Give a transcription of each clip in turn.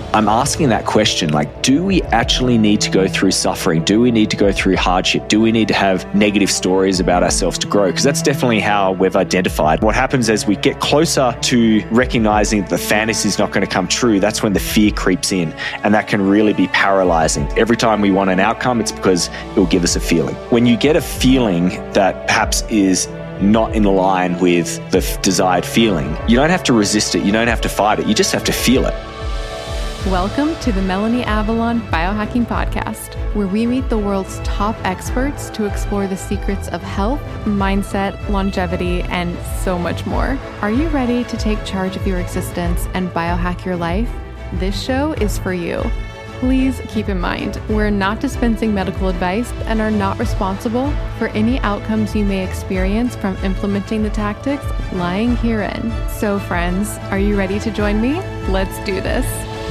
I'm asking that question, like, do we actually need to go through suffering? Do we need to go through hardship? Do we need to have negative stories about ourselves to grow? Because that's definitely how we've identified. What happens as we get closer to recognizing that the fantasy is not going to come true, that's when the fear creeps in, and that can really be paralyzing. Every time we want an outcome, it's because it will give us a feeling. When you get a feeling that perhaps is not in line with the desired feeling, you don't have to resist it. You don't have to fight it. You just have to feel it. Welcome to the Melanie Avalon Biohacking Podcast, where we meet the world's top experts to explore the secrets of health, mindset, longevity, and so much more. Are you ready to take charge of your existence and biohack your life? This show is for you. Please keep in mind, we're not dispensing medical advice and are not responsible for any outcomes you may experience from implementing the tactics lying herein. So friends, are you ready to join me? Let's do this.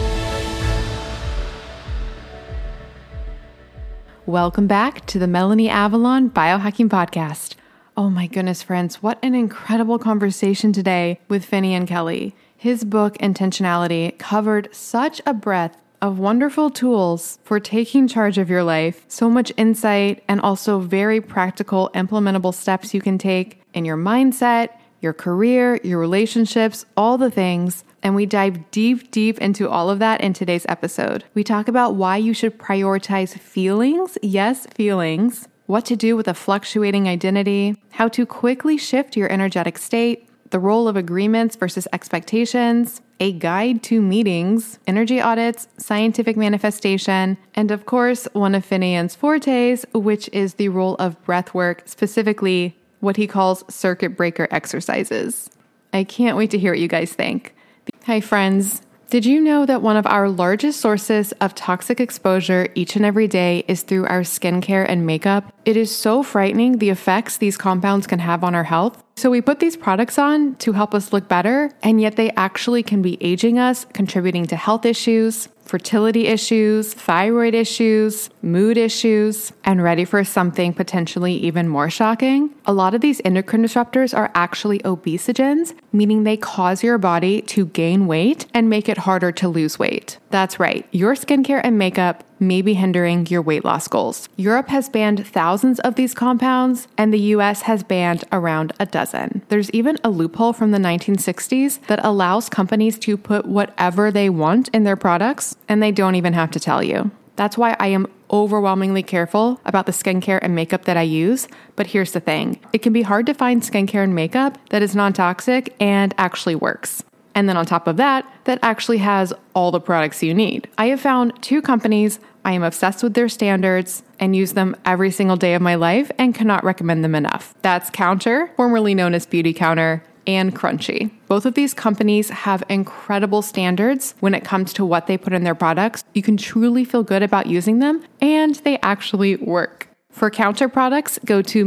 Welcome back to the Melanie Avalon Biohacking Podcast. Oh my goodness, friends, what an incredible conversation today with Finney and Kelly. His book, Intentionality, covered such a breadth of wonderful tools for taking charge of your life, so much insight, and also very practical, implementable steps you can take in your mindset, your career, your relationships, all the things. And we dive deep into all of that in today's episode. We talk about why you should prioritize feelings, yes, feelings, what to do with a fluctuating identity, how to quickly shift your energetic state, the role of agreements versus expectations, a guide to meetings, energy audits, scientific manifestation, and of course, one of Finian's fortes, which is the role of breath work, specifically what he calls circuit breaker exercises. I can't wait to hear what you guys think. Hi friends, did you know that one of our largest sources of toxic exposure each and every day is through our skincare and makeup? It is so frightening the effects these compounds can have on our health. So we put these products on to help us look better, and yet they actually can be aging us, contributing to health issues, fertility issues, thyroid issues, mood issues, and ready for something potentially even more shocking? A lot of these endocrine disruptors are actually obesogens, meaning they cause your body to gain weight and make it harder to lose weight. That's right, your skincare and makeup may be hindering your weight loss goals. Europe has banned thousands of these compounds, and the US has banned around a dozen. There's even a loophole from the 1960s that allows companies to put whatever they want in their products, and they don't even have to tell you. That's why I am overwhelmingly careful about the skincare and makeup that I use. But here's the thing. It can be hard to find skincare and makeup that is non-toxic and actually works. And then on top of that, that actually has all the products you need. I have found two companies. I am obsessed with their standards and use them every single day of my life and cannot recommend them enough. That's Counter, formerly known as Beauty Counter, and Crunchy. Both of these companies have incredible standards when it comes to what they put in their products. You can truly feel good about using them, and they actually work. For Counter products, go to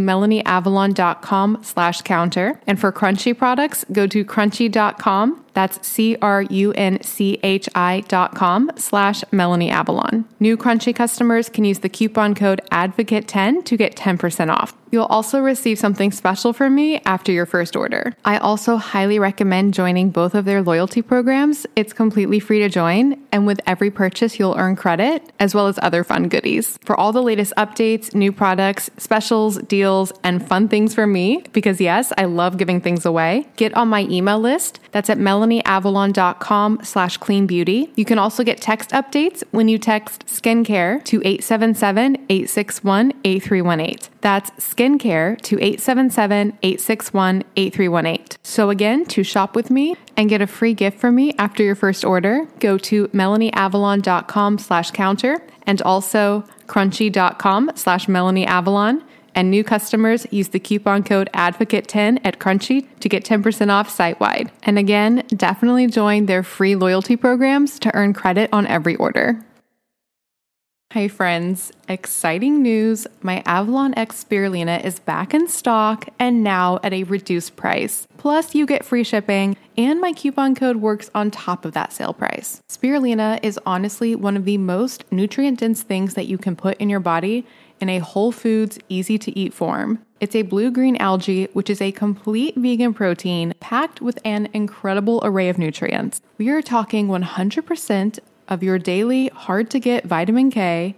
melanieavalon.com/counter. And for Crunchy products, go to crunchy.com. That's CRUNCHI.com/MelanieAvalon. New Crunchy customers can use the coupon code ADVOCATE10 to get 10% off. You'll also receive something special from me after your first order. I also highly recommend joining both of their loyalty programs. It's completely free to join, and with every purchase, you'll earn credit, as well as other fun goodies. For all the latest updates, new products, specials, deals, and fun things from me, because yes, I love giving things away, get on my email list. That's at melanieavalon.com/cleanbeauty. You can also get text updates when you text skincare to 877-861-8318. That's skincare to 877-861-8318. So again, to shop with me and get a free gift from me after your first order, go to melanieavalon.com/counter and also crunchy.com/melanieavalon. And new customers use the coupon code ADVOCATE10 at Crunchy to get 10% off site-wide. And again, definitely join their free loyalty programs to earn credit on every order. Hi friends, exciting news. My Avalon X Spirulina is back in stock and now at a reduced price. Plus you get free shipping and my coupon code works on top of that sale price. Spirulina is honestly one of the most nutrient-dense things that you can put in your body in a whole foods, easy to eat form. It's a blue-green algae, which is a complete vegan protein packed with an incredible array of nutrients. We are talking 100% of your daily hard-to-get vitamin K,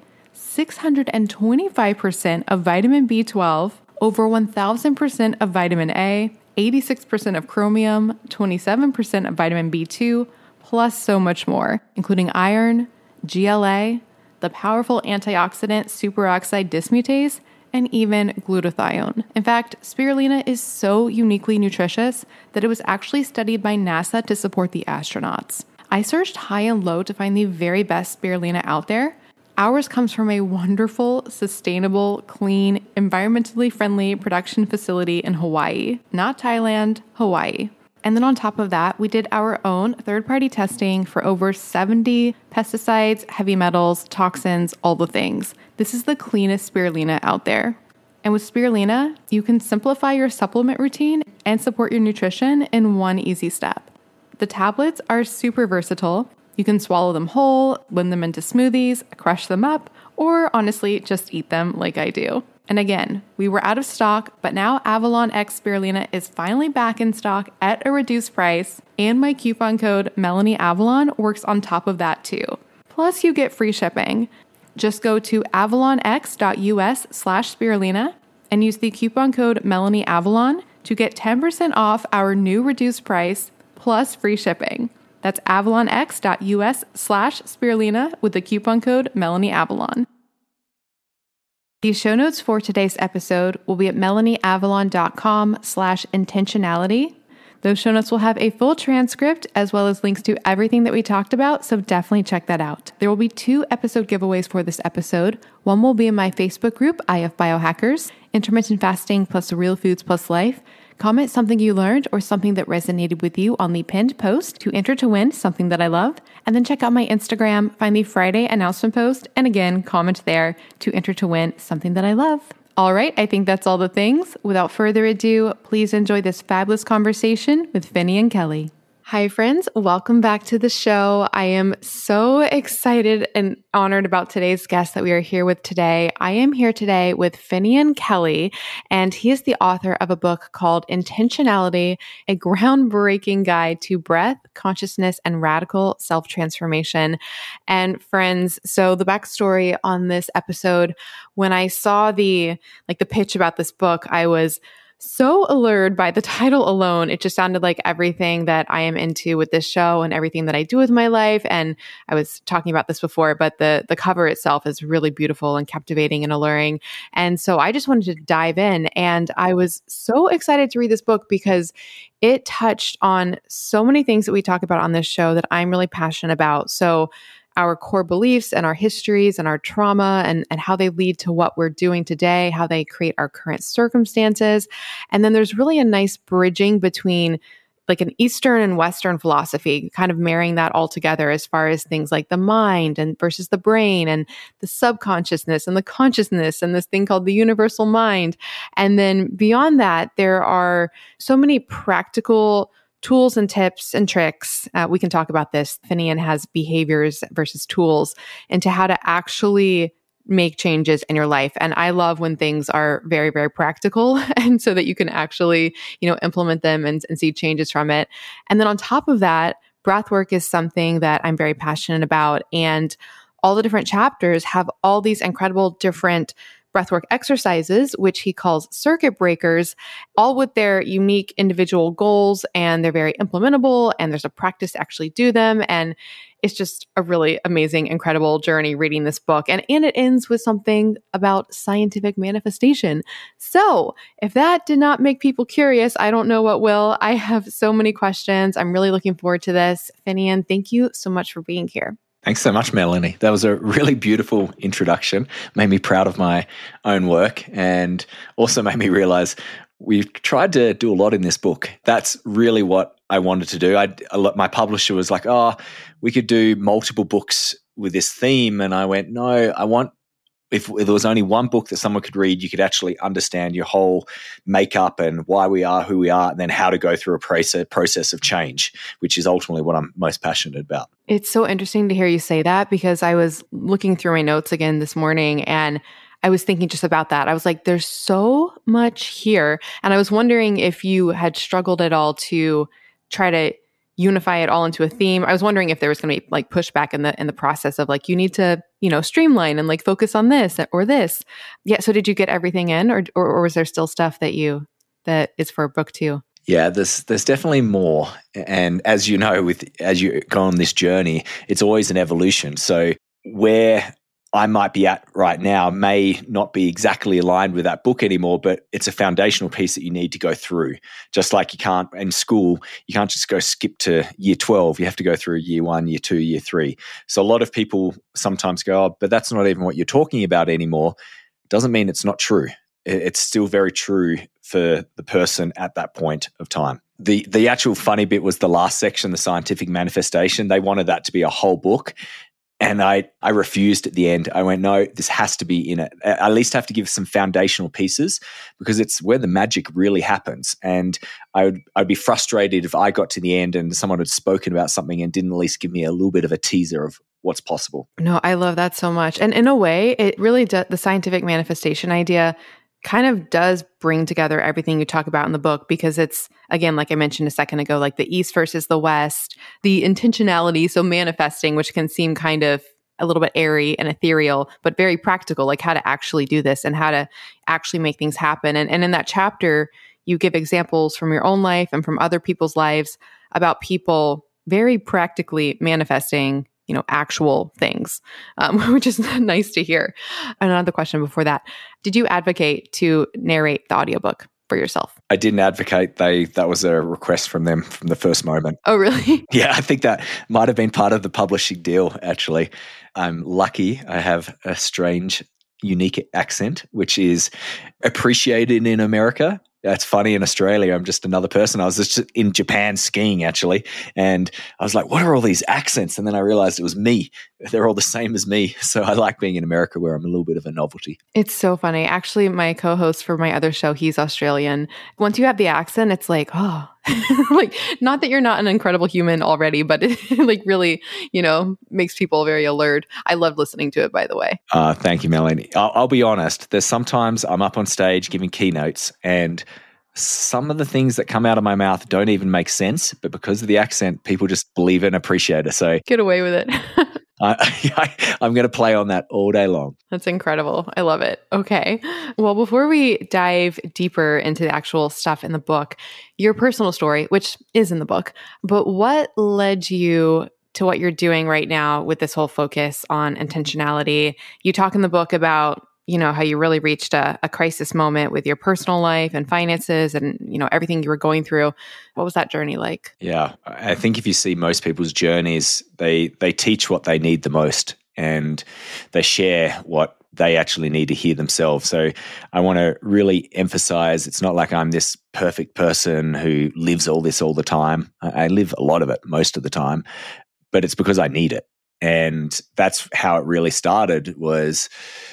625% of vitamin B12, over 1,000% of vitamin A, 86% of chromium, 27% of vitamin B2, plus so much more, including iron, GLA, the powerful antioxidant superoxide dismutase, and even glutathione. In fact, spirulina is so uniquely nutritious that it was actually studied by NASA to support the astronauts. I searched high and low to find the very best spirulina out there. Ours comes from a wonderful, sustainable, clean, environmentally friendly production facility in Hawaii, not Thailand, Hawaii. And then on top of that, we did our own third-party testing for over 70 pesticides, heavy metals, toxins, all the things. This is the cleanest spirulina out there. And with spirulina, you can simplify your supplement routine and support your nutrition in one easy step. The tablets are super versatile. You can swallow them whole, blend them into smoothies, crush them up, or honestly, just eat them like I do. And again, we were out of stock, but now Avalon X Spirulina is finally back in stock at a reduced price, and my coupon code MelanieAvalon works on top of that too. Plus, you get free shipping. Just go to avalonx.us/spirulina and use the coupon code MelanieAvalon to get 10% off our new reduced price plus free shipping. That's avalonx.us/spirulina with the coupon code MelanieAvalon. The show notes for today's episode will be at melanieavalon.com/intentionality. Those show notes will have a full transcript as well as links to everything that we talked about, so definitely check that out. There will be 2 episode giveaways for this episode. One will be in my Facebook group, IF Biohackers, Intermittent Fasting plus Real Foods plus Life. Comment something you learned or something that resonated with you on the pinned post to enter to win something that I love. And then check out my Instagram, find the Friday announcement post, and again, comment there to enter to win something that I love. All right, I think that's all the things. Without further ado, please enjoy this fabulous conversation with Finney and Kelly. Hi, friends. Welcome back to the show. I am so excited and honored about today's guest that we are here with today. I am here today with Finian Kelly, and he is the author of a book called Intentionality, a groundbreaking guide to breath, consciousness, and radical self-transformation. And friends, so the backstory on this episode, when I saw the pitch about this book, I was so allured by the title alone. It just sounded like everything that I am into with this show and everything that I do with my life. And I was talking about this before, but the cover itself is really beautiful and captivating and alluring. And so I just wanted to dive in. And I was so excited to read this book because it touched on so many things that we talk about on this show that I'm really passionate about. So our core beliefs and our histories and our trauma and how they lead to what we're doing today, how they create our current circumstances. And then there's really a nice bridging between like an Eastern and Western philosophy, kind of marrying that all together as far as things like the mind and versus the brain and the subconsciousness and the consciousness and this thing called the universal mind. And then beyond that, there are so many practical tools and tips and tricks. We can talk about this. Finian has behaviors versus tools into how to actually make changes in your life. And I love when things are very, very practical and so that you can actually, implement them and see changes from it. And then on top of that, breath work is something that I'm very passionate about. And all the different chapters have all these incredible different breathwork exercises, which he calls circuit breakers, all with their unique individual goals, and they're very implementable, and there's a practice to actually do them. And it's just a really amazing, incredible journey reading this book. And it ends with something about scientific manifestation. So if that did not make people curious, I don't know what will. I have so many questions. I'm really looking forward to this. Finian, thank you so much for being here. Thanks so much, Melanie. That was a really beautiful introduction. Made me proud of my own work and also made me realize we've tried to do a lot in this book. That's really what I wanted to do. My publisher was like, we could do multiple books with this theme. And I went, no, if there was only one book that someone could read, you could actually understand your whole makeup and why we are who we are, and then how to go through a process of change, which is ultimately what I'm most passionate about. It's so interesting to hear you say that because I was looking through my notes again this morning and I was thinking just about that. I was like, there's so much here. And I was wondering if you had struggled at all to try to unify it all into a theme. I was wondering if there was going to be like pushback in the process of like, you need to, streamline and like focus on this or this. Yeah. So did you get everything in or was there still stuff that is for book 2? Yeah, there's definitely more. And as you know, as you go on this journey, it's always an evolution. So where I might be at right now may not be exactly aligned with that book anymore, but it's a foundational piece that you need to go through. Just like you can't, in school, you can't just go skip to year 12. You have to go through year 1, year 2, year 3. So a lot of people sometimes go, oh, but that's not even what you're talking about anymore. It doesn't mean it's not true. It's still very true for the person at that point of time. The actual funny bit was the last section, the scientific manifestation. They wanted that to be a whole book. And I refused at the end. I went, no, this has to be in it. I at least have to give some foundational pieces because it's where the magic really happens. And I'd be frustrated if I got to the end and someone had spoken about something and didn't at least give me a little bit of a teaser of what's possible. No, I love that so much. And in a way, it really does, the scientific manifestation idea kind of does bring together everything you talk about in the book because it's, again, like I mentioned a second ago, like the East versus the West, the intentionality, so manifesting, which can seem kind of a little bit airy and ethereal, but very practical, like how to actually do this and how to actually make things happen. And in that chapter, you give examples from your own life and from other people's lives about people very practically manifesting actual things, which is nice to hear. Another question before that. Did you advocate to narrate the audiobook for yourself? I didn't advocate. That was a request from them from the first moment. Oh, really? Yeah, I think that might have been part of the publishing deal, actually. I'm lucky I have a strange, unique accent, which is appreciated in America. It's funny in Australia, I'm just another person. I was just in Japan skiing, actually, and I was like, what are all these accents? And then I realized it was me. They're all the same as me. So I like being in America where I'm a little bit of a novelty. It's so funny. Actually, my co-host for my other show, he's Australian. Once you have the accent, it's like, oh, like, not that you're not an incredible human already, but it like really, makes people very alert. I love listening to it, by the way. Thank you, Melanie. I'll be honest. There's sometimes I'm up on stage giving keynotes and some of the things that come out of my mouth don't even make sense, but because of the accent, people just believe it and appreciate it. So get away with it. I'm going to play on that all day long. That's incredible. I love it. Okay. Well, before we dive deeper into the actual stuff in the book, your personal story, which is in the book, but what led you to what you're doing right now with this whole focus on intentionality? You talk in the book about how you really reached a crisis moment with your personal life and finances and, everything you were going through. What was that journey like? Yeah, I think if you see most people's journeys, they teach what they need the most and they share what they actually need to hear themselves. So I want to really emphasize it's not like I'm this perfect person who lives all this all the time. I live a lot of it most of the time, but it's because I need it. And that's how it really started was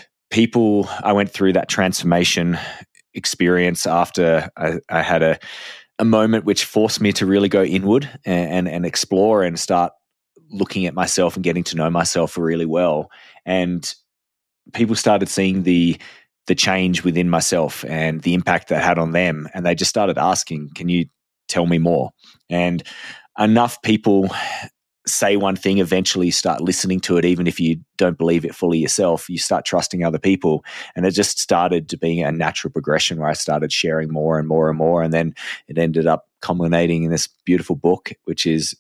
I went through that transformation experience after I had a moment which forced me to really go inward and explore and start looking at myself and getting to know myself really well. And people started seeing the change within myself and the impact that had on them. And they just started asking, can you tell me more? And enough people say one thing, eventually you start listening to it, even if you don't believe it fully yourself, you start trusting other people. And it just started to being a natural progression where I started sharing more and more and more. And then it ended up culminating in this beautiful book, which is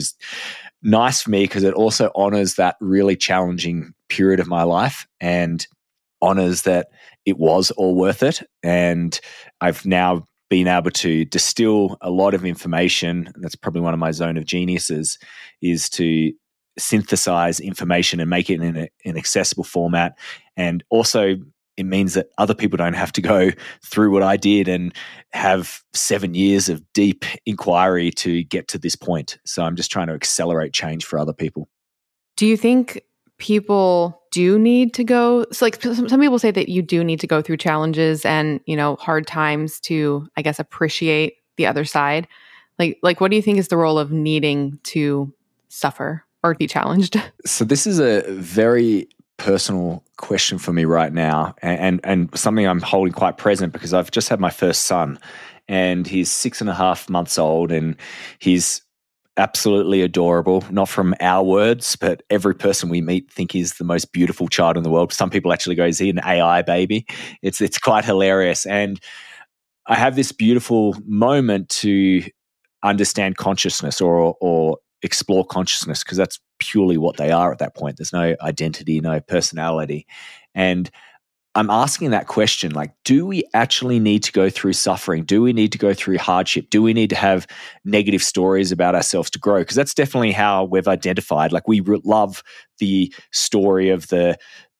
nice for me because it also honors that really challenging period of my life and honors that it was all worth it. And I've now been able to distill a lot of information, and that's probably one of my zone of geniuses, is to synthesize information and make it in an accessible format. And also it means that other people don't have to go through what I did and have 7 years of deep inquiry to get to this point. So I'm just trying to accelerate change for other people. Do you think people do need to go, so like some people say that you do need to go through challenges and, hard times to, I guess, appreciate the other side. Like what do you think is the role of needing to suffer or be challenged? So this is a very personal question for me right now and something I'm holding quite present because I've just had my first son and he's 6.5 months old and he's absolutely adorable. Not from our words, but every person we meet think he's the most beautiful child in the world. Some people actually go, is he an AI baby? It's quite hilarious. And I have this beautiful moment to understand consciousness or explore consciousness, because that's purely what they are at that point. There's no identity, no personality. And I'm asking that question, like, do we actually need to go through suffering? Do we need to go through hardship? Do we need to have negative stories about ourselves to grow? Because that's definitely how we've identified. Like, we love the story of the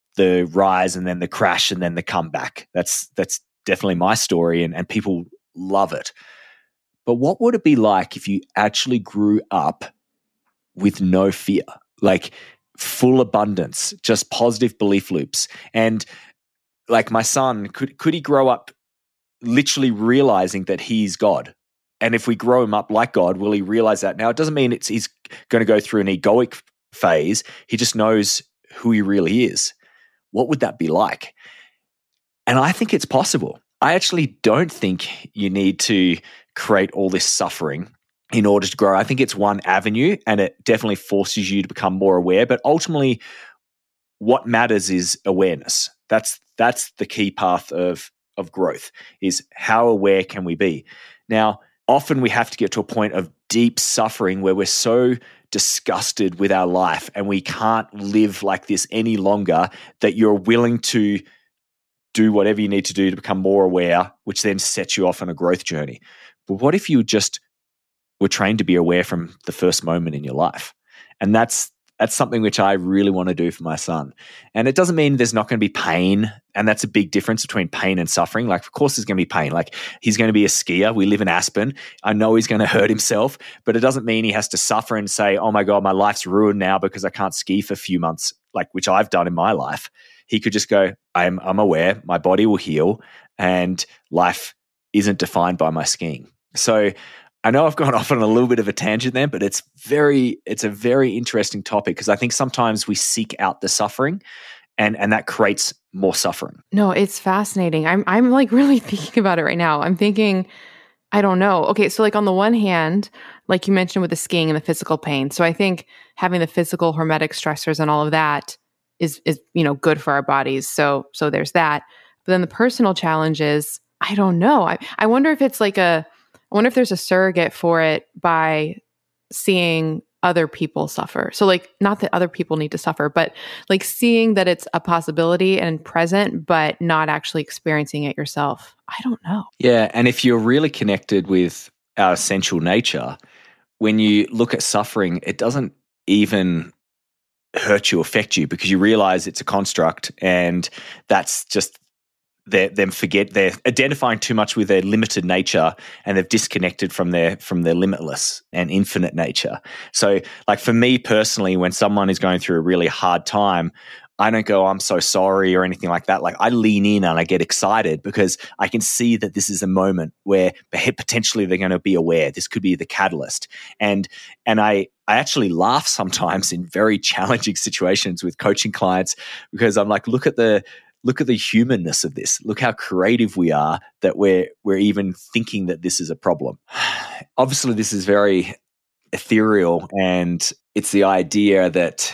rise and then the crash and then the comeback. That's definitely my story, and people love it. But what would it be like if you actually grew up with no fear, like full abundance, just positive belief loops? And like my son, could he grow up literally realizing that he's God? And if we grow him up like God, will he realize that? Now, it doesn't mean he's going to go through an egoic phase. He just knows who he really is. What would that be like? And I think it's possible. I actually don't think you need to create all this suffering in order to grow. I think it's one avenue, and it definitely forces you to become more aware. But ultimately, what matters is awareness. That's the key path of growth, is how aware can we be? Now, often we have to get to a point of deep suffering where we're so disgusted with our life and we can't live like this any longer, that you're willing to do whatever you need to do to become more aware, which then sets you off on a growth journey. But what if you just were trained to be aware from the first moment in your life? And that's something which I really want to do for my son. And it doesn't mean there's not going to be pain. And that's a big difference between pain and suffering. Like, of course, there's going to be pain. Like, he's going to be a skier. We live in Aspen. I know he's going to hurt himself, but it doesn't mean he has to suffer and say, oh my God, my life's ruined now because I can't ski for a few months, like which I've done in my life. He could just go, I'm aware, my body will heal, and life isn't defined by my skiing. So I know I've gone off on a little bit of a tangent there, but it's a very interesting topic, because I think sometimes we seek out the suffering, and that creates more suffering. No, it's fascinating. I'm like really thinking about it right now. I'm thinking, I don't know. Okay, so like on the one hand, like you mentioned with the skiing and the physical pain. So I think having the physical hormetic stressors and all of that is good for our bodies. So there's that. But then the personal challenge is, I don't know. I wonder if it's like I wonder if there's a surrogate for it by seeing other people suffer. So like, not that other people need to suffer, but like seeing that it's a possibility and present, but not actually experiencing it yourself. I don't know. Yeah. And if you're really connected with our essential nature, when you look at suffering, it doesn't even hurt you, affect you, because you realize it's a construct, and that's just they're identifying too much with their limited nature, and they've disconnected from their limitless and infinite nature. So like for me personally, when someone is going through a really hard time, I don't go, I'm so sorry or anything like that. Like, I lean in and I get excited, because I can see that this is a moment where potentially they're going to be aware. This could be the catalyst. And I actually laugh sometimes in very challenging situations with coaching clients, because I'm like, look at the humanness of this. Look how creative we are that we're even thinking that this is a problem. Obviously, this is very ethereal, and it's the idea that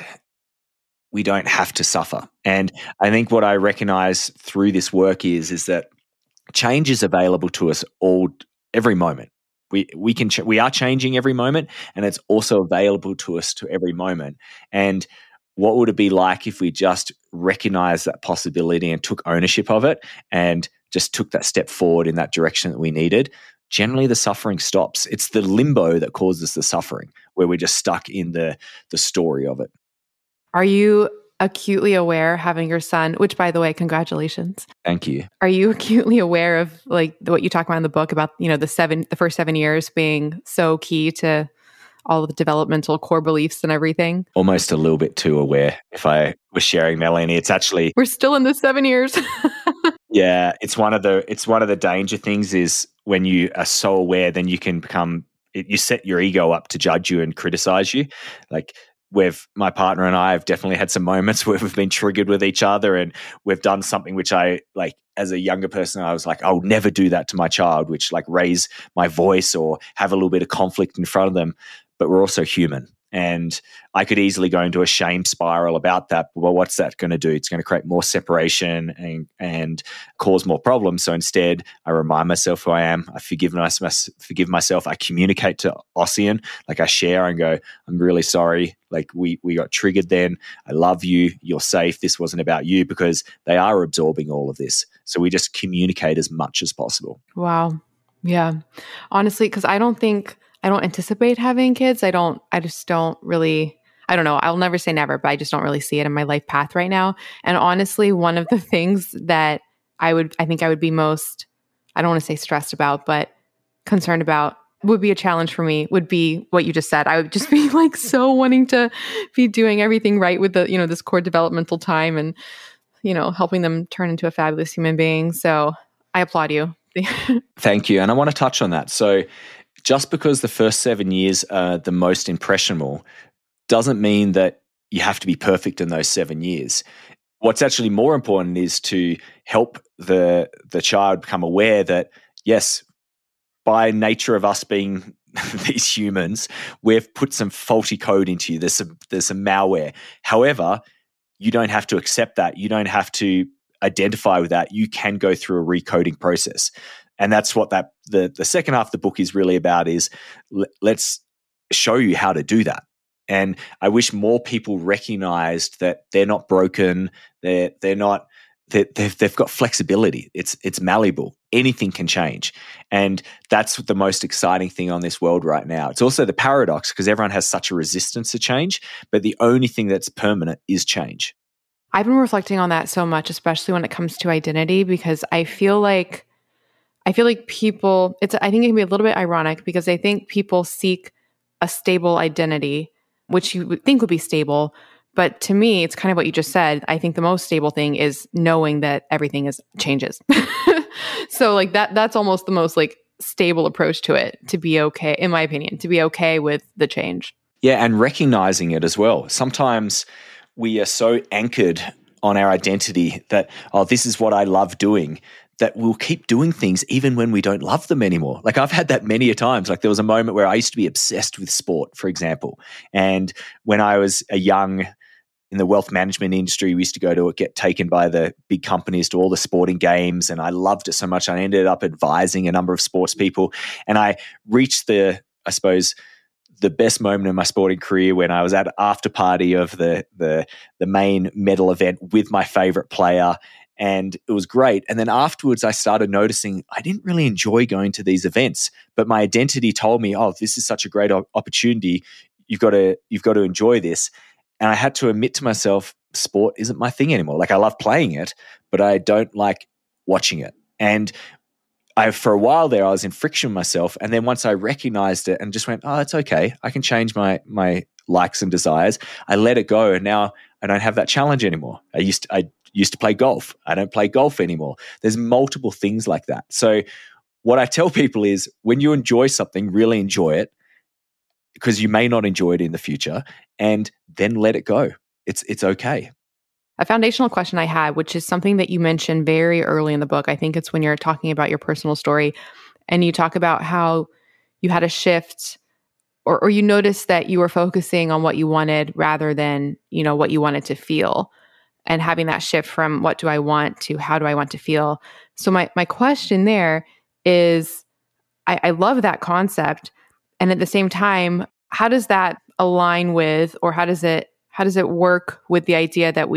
we don't have to suffer. And I think what I recognize through this work is that change is available to us every moment. We are changing every moment, and it's also available to us to every moment. And what would it be like if we just recognized that possibility and took ownership of it, and just took that step forward in that direction that we needed? Generally, the suffering stops. It's the limbo that causes the suffering, where we're just stuck in the story of it. Are you acutely aware, having your son, which by the way, congratulations. Thank you. Are you acutely aware of like what you talk about in the book about, the first 7 years being so key to all of the developmental core beliefs and everything? Almost a little bit too aware. If I was sharing, Melanie, it's actually, we're still in the 7 years. Yeah, it's one of the danger things is when you are so aware, then you can you set your ego up to judge you and criticize you. Like, my partner and I have definitely had some moments where we've been triggered with each other, and we've done something which I, like, as a younger person, I was like, I'll never do that to my child, which like raise my voice or have a little bit of conflict in front of them. but we're also human. And I could easily go into a shame spiral about that. Well, what's that going to do? It's going to create more separation and cause more problems. So instead, I remind myself who I am. I forgive myself. I communicate to Ossian, like I share and go, I'm really sorry. Like we got triggered then. I love you. You're safe. This wasn't about you, because they are absorbing all of this. So we just communicate as much as possible. Wow. Yeah. Honestly, because I don't anticipate having kids. I don't know. I'll never say never, but I just don't really see it in my life path right now. And honestly, one of the things that I think I would be most, I don't want to say stressed about, but concerned about, would be a challenge for me, would be what you just said. I would just be like so wanting to be doing everything right with the, this core developmental time and, helping them turn into a fabulous human being. So I applaud you. Thank you. And I want to touch on that. So just because the first 7 years are the most impressionable doesn't mean that you have to be perfect in those 7 years. What's actually more important is to help the child become aware that, yes, by nature of us being these humans, we've put some faulty code into you. There's some malware. However, you don't have to accept that. You don't have to identify with that. You can go through a recoding process. And that's what the second half of the book is really about, is let's show you how to do that. And I wish more people recognized that they're not broken. They've got flexibility. It's malleable. Anything can change. And that's the most exciting thing on this world right now. It's also the paradox, because everyone has such a resistance to change, but the only thing that's permanent is change. I've been reflecting on that so much, especially when it comes to identity, because I feel like people, I think it can be a little bit ironic, because I think people seek a stable identity, which you would think would be stable. But to me, it's kind of what you just said. I think the most stable thing is knowing that everything changes. So like that's almost the most like stable approach to it, to be okay, in my opinion, to be okay with the change. Yeah, and recognizing it as well. Sometimes we are so anchored on our identity that, this is what I love doing, that we'll keep doing things even when we don't love them anymore. Like I've had that many a times. Like there was a moment where I used to be obsessed with sport, for example. And when I was in the wealth management industry, we used to go to get taken by the big companies to all the sporting games. And I loved it so much. I ended up advising a number of sports people. And I reached the best moment in my sporting career when I was at an after party of the main medal event with my favorite player. And it was great. And then afterwards, I started noticing I didn't really enjoy going to these events, but my identity told me, this is such a great opportunity. You've got to enjoy this. And I had to admit to myself, sport isn't my thing anymore. Like I love playing it, but I don't like watching it. And for a while there, I was in friction with myself. And then once I recognized it and just went, it's okay, I can change my likes and desires, I let it go. And now I don't have that challenge anymore. I used to play golf. I don't play golf anymore. There's multiple things like that. So what I tell people is, when you enjoy something, really enjoy it, because you may not enjoy it in the future, and then let it go. It's okay. A foundational question I had, which is something that you mentioned very early in the book. I think it's when you're talking about your personal story, and you talk about how you had a shift, or you noticed that you were focusing on what you wanted rather than, what you wanted to feel, and having that shift from what do I want to how do I want to feel. So my question there is, I love that concept. And at the same time, how does that align with, or how does it work with the idea that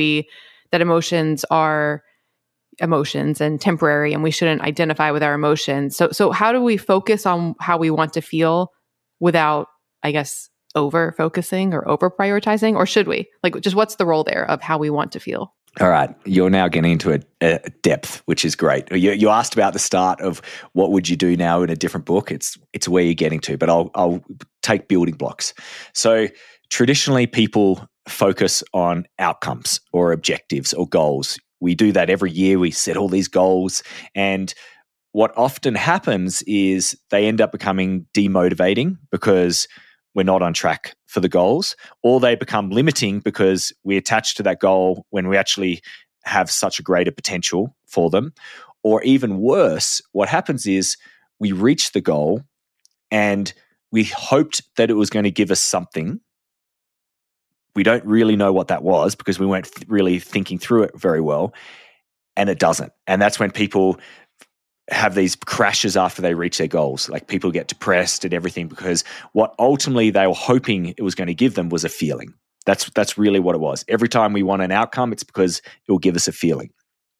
emotions are emotions and temporary, and we shouldn't identify with our emotions? So how do we focus on how we want to feel without, I guess, over focusing or over prioritizing? Or should we? Like, just what's the role there of how we want to feel? All right. You're now getting into a depth, which is great. You asked about the start of what would you do now in a different book. It's where you're getting to, but I'll take building blocks. So traditionally, people focus on outcomes or objectives or goals. We do that every year. We set all these goals. And what often happens is they end up becoming demotivating because we're not on track for the goals, or they become limiting because we attach to that goal when we actually have such a greater potential for them. Or even worse, what happens is we reach the goal and we hoped that it was going to give us something. We don't really know what that was because we weren't really thinking through it very well, and it doesn't. And that's when people have these crashes after they reach their goals. Like people get depressed and everything because what ultimately they were hoping it was going to give them was a feeling. That's really what it was. Every time we want an outcome, it's because it will give us a feeling.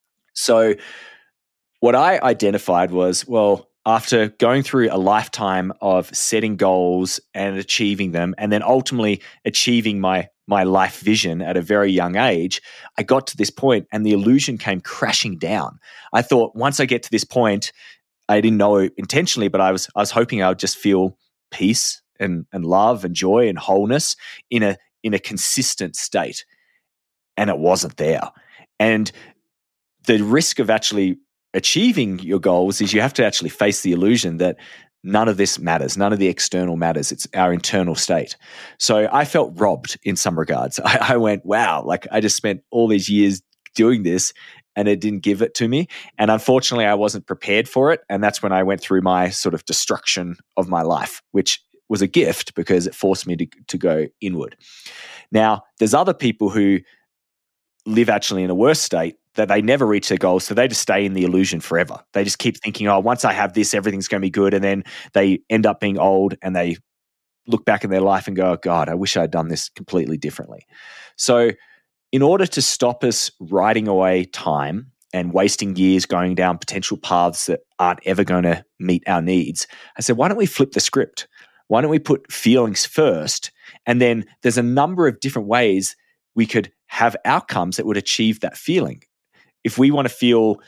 So what I identified was, well, after going through a lifetime of setting goals and achieving them, and then ultimately achieving my life vision at a very young age, I got to this point and the illusion came crashing down. I thought once I get to this point, I didn't know intentionally, but I was hoping I would just feel peace and love and joy and wholeness in a consistent state. And it wasn't there. And the risk of actually achieving your goals is you have to actually face the illusion that none of this matters. None of the external matters. It's our internal state. So I felt robbed in some regards. I went, wow, like I just spent all these years doing this and it didn't give it to me. And unfortunately, I wasn't prepared for it. And that's when I went through my sort of destruction of my life, which was a gift because it forced me to go inward. Now, there's other people who live actually in a worse state that they never reach their goals, so they just stay in the illusion forever. They just keep thinking, oh, once I have this, everything's going to be good, and then they end up being old and they look back in their life and go, oh, God, I wish I'd done this completely differently. So in order to stop us writing away time and wasting years going down potential paths that aren't ever going to meet our needs, I said, why don't we flip the script? Why don't we put feelings first? And then there's a number of different ways we could have outcomes that would achieve that feeling. If we want to feel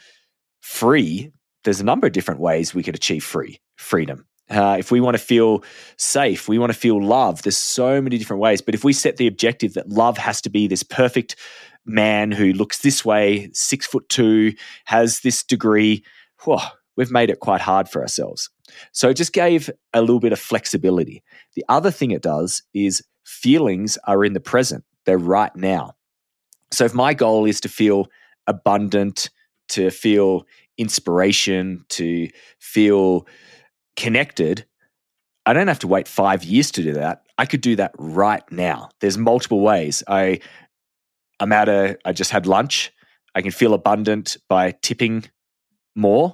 free, there's a number of different ways we could achieve freedom. If we want to feel safe, we want to feel love, there's so many different ways. But if we set the objective that love has to be this perfect man who looks this way, 6'2", has this degree, we've made it quite hard for ourselves. So it just gave a little bit of flexibility. The other thing it does is feelings are in the present. They're right now. So if my goal is to feel abundant, to feel inspiration, to feel connected, I don't have to wait 5 years to do that. I could do that right now. There's multiple ways. I just had lunch. I can feel abundant by tipping more.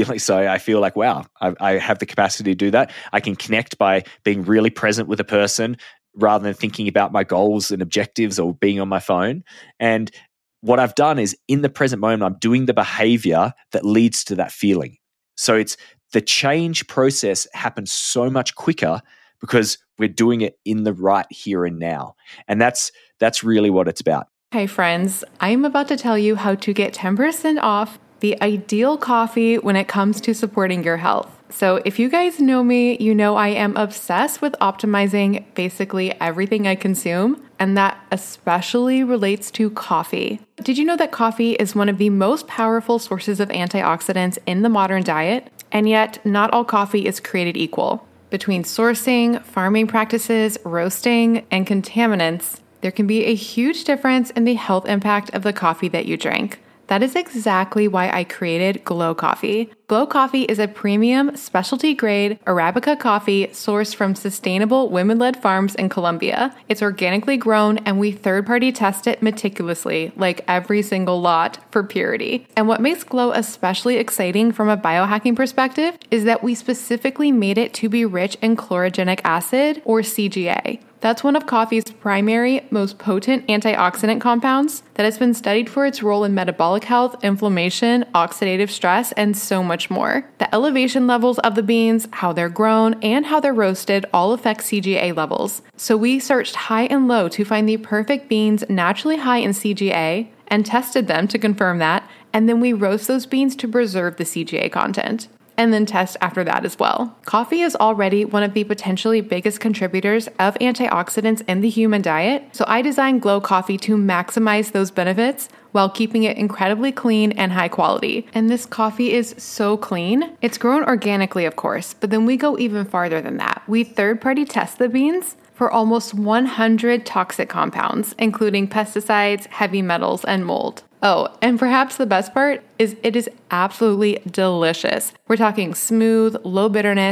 I feel like, wow, I have the capacity to do that. I can connect by being really present with a person rather than thinking about my goals and objectives or being on my phone. And what I've done is in the present moment, I'm doing the behavior that leads to that feeling. So it's the change process happens so much quicker because we're doing it in the right here and now. And that's really what it's about. Hey friends, I'm about to tell you how to get 10% off the ideal coffee when it comes to supporting your health. So if you guys know me, you know I am obsessed with optimizing basically everything I consume, and that especially relates to coffee. Did you know that coffee is one of the most powerful sources of antioxidants in the modern diet? And yet, not all coffee is created equal. Between sourcing, farming practices, roasting, and contaminants, there can be a huge difference in the health impact of the coffee that you drink. That is exactly why I created Glow Coffee. Glow Coffee is a premium, specialty-grade Arabica coffee sourced from sustainable women-led farms in Colombia. It's organically grown, and we third-party test it meticulously, like every single lot, for purity. And what makes Glow especially exciting from a biohacking perspective is that we specifically made it to be rich in chlorogenic acid, or CGA. That's one of coffee's primary, most potent antioxidant compounds that has been studied for its role in metabolic health, inflammation, oxidative stress, and so much more. The elevation levels of the beans, how they're grown, and how they're roasted all affect CGA levels. So we searched high and low to find the perfect beans naturally high in CGA and tested them to confirm that, and then we roast those beans to preserve the CGA content. And then test after that as well. Coffee is already one of the potentially biggest contributors of antioxidants in the human diet, so I designed Glow Coffee to maximize those benefits while keeping it incredibly clean and high quality. And this coffee is so clean. It's grown organically, of course, but then we go even farther than that. We third-party test the beans for almost 100 toxic compounds, including pesticides, heavy metals, and mold. Oh, and perhaps the best part is it is absolutely delicious. We're talking smooth, low bitterness,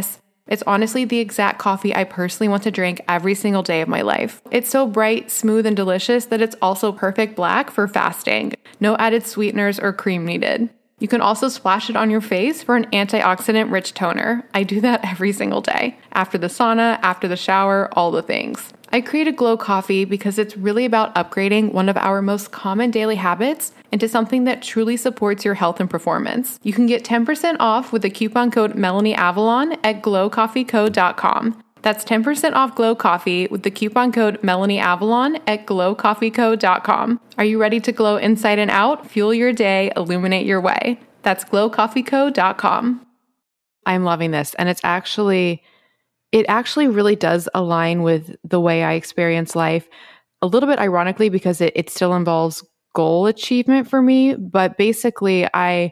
It's honestly the exact coffee I personally want to drink every single day of my life. It's so bright, smooth, and delicious that it's also perfect black for fasting. No added sweeteners or cream needed. You can also splash it on your face for an antioxidant-rich toner. I do that every single day. After the sauna, after the shower, all the things. I created Glow Coffee because it's really about upgrading one of our most common daily habits into something that truly supports your health and performance. You can get 10% off with the coupon code MelanieAvalon at glowcoffeeco.com. That's 10% off Glow Coffee with the coupon code MelanieAvalon at glowcoffeeco.com. Are you ready to glow inside and out, fuel your day, illuminate your way? That's glowcoffeeco.com. I'm loving this, and it actually really does align with the way I experience life. A little bit ironically, because it still involves goal achievement for me, but basically I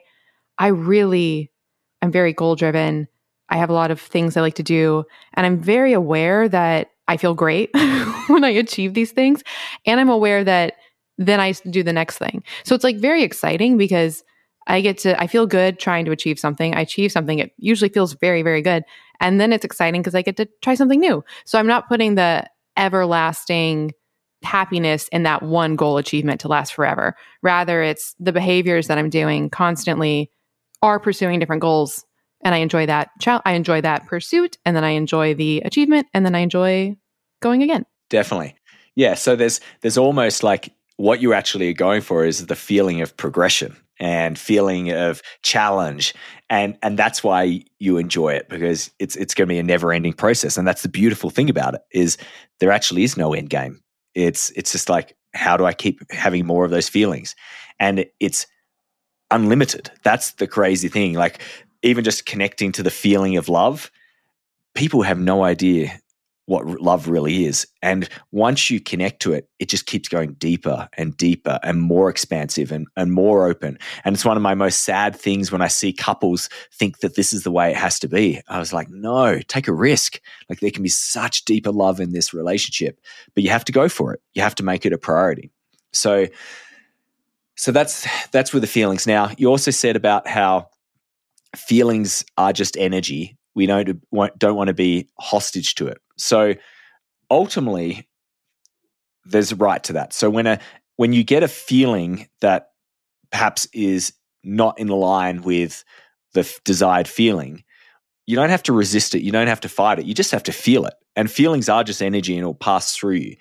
really am very goal driven. I have a lot of things I like to do, and I'm very aware that I feel great when I achieve these things, and I'm aware that then I do the next thing. So it's like very exciting because I feel good trying to achieve something. I achieve something. It usually feels very, very good. And then it's exciting because I get to try something new. So I'm not putting the everlasting happiness in that one goal achievement to last forever. Rather, it's the behaviors that I'm doing constantly are pursuing different goals. And I enjoy that. I enjoy that pursuit. And then I enjoy the achievement. And then I enjoy going again. Definitely. Yeah. So there's almost like what you actually are going for is the feeling of progression and feeling of challenge. And that's why you enjoy it, because it's going to be a never-ending process. And that's the beautiful thing about it, is there actually is no end game. It's just like, how do I keep having more of those feelings? And it's unlimited. That's the crazy thing. Like, even just connecting to the feeling of love, people have no idea what love really is. And once you connect to it, it just keeps going deeper and deeper and more expansive and more open. And it's one of my most sad things when I see couples think that this is the way it has to be. I was like, no, take a risk. Like, there can be such deeper love in this relationship, but you have to go for it. You have to make it a priority. So that's with the feelings. Now, you also said about how feelings are just energy. We don't want to be hostage to it. So ultimately, there's a right to that. So when you get a feeling that perhaps is not in line with the desired feeling, you don't have to resist it. You don't have to fight it. You just have to feel it. And feelings are just energy, and it'll pass through you.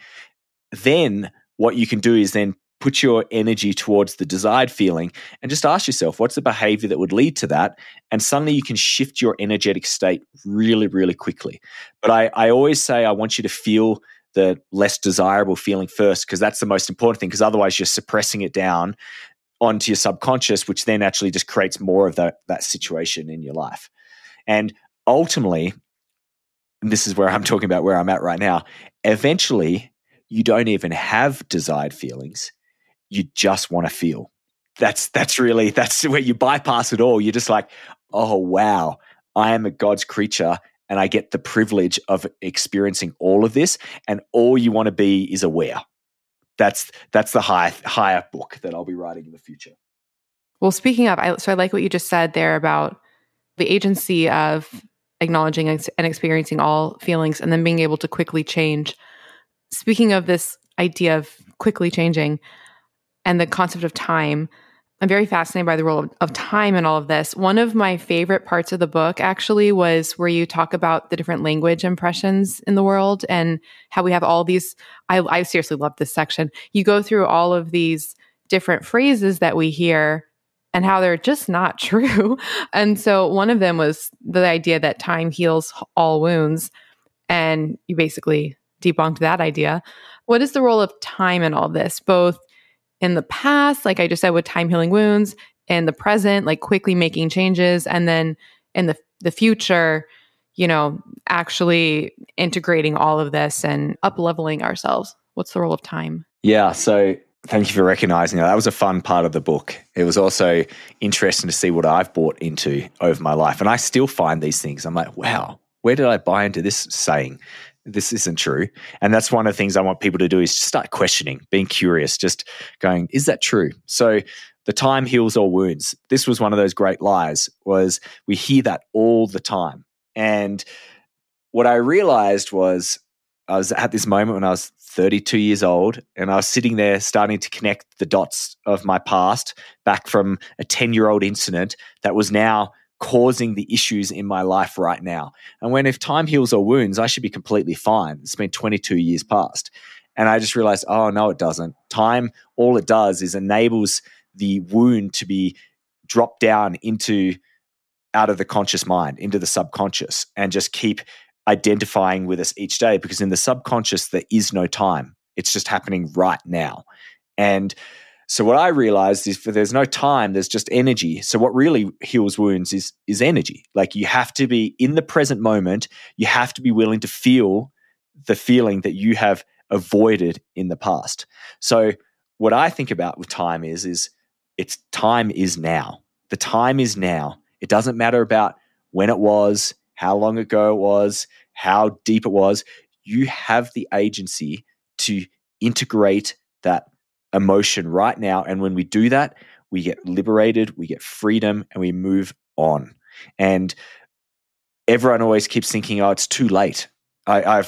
Then what you can do is then put your energy towards the desired feeling and just ask yourself, what's the behavior that would lead to that? And suddenly you can shift your energetic state really, really quickly. But I always say, I want you to feel the less desirable feeling first, because that's the most important thing, because otherwise you're suppressing it down onto your subconscious, which then actually just creates more of that situation in your life. And ultimately, and this is where I'm talking about where I'm at right now, eventually you don't even have desired feelings. You just want to feel. That's where you bypass it all. You're just like, oh, wow, I am a God's creature and I get the privilege of experiencing all of this. And all you want to be is aware. That's the higher book that I'll be writing in the future. Well, speaking of, I like what you just said there about the agency of acknowledging and experiencing all feelings and then being able to quickly change. Speaking of this idea of quickly changing and the concept of time, I'm very fascinated by the role of time in all of this. One of my favorite parts of the book actually was where you talk about the different language impressions in the world and how we have all these. I seriously love this section. You go through all of these different phrases that we hear and how they're just not true. And so one of them was the idea that time heals all wounds. And you basically debunked that idea. What is the role of time in all this, both in the past, like I just said, with time healing wounds, in the present, like quickly making changes, and then in the future, actually integrating all of this and up-leveling ourselves? What's the role of time? Yeah, so thank you for recognizing that. That was a fun part of the book. It was also interesting to see what I've bought into over my life. And I still find these things. I'm like, wow, where did I buy into this saying? This isn't true. And that's one of the things I want people to do, is just start questioning, being curious, just going, is that true? So the time heals all wounds. This was one of those great lies, was we hear that all the time. And what I realized was I was at this moment when I was 32 years old, and I was sitting there starting to connect the dots of my past back from a 10-year-old incident that was now causing the issues in my life right now. And if time heals all wounds, I should be completely fine. It's been 22 years past. And I just realized, oh, no, it doesn't. Time, all it does is enables the wound to be dropped down out of the conscious mind, into the subconscious, and just keep identifying with us each day, because in the subconscious, there is no time. It's just happening right now. And so what I realized is there's no time, there's just energy. So what really heals wounds is energy. Like, you have to be in the present moment. You have to be willing to feel the feeling that you have avoided in the past. So what I think about with time is it's time is now. The time is now. It doesn't matter about when it was, how long ago it was, how deep it was. You have the agency to integrate that emotion right now. And when we do that, we get liberated, we get freedom, and we move on. And everyone always keeps thinking, oh, it's too late. I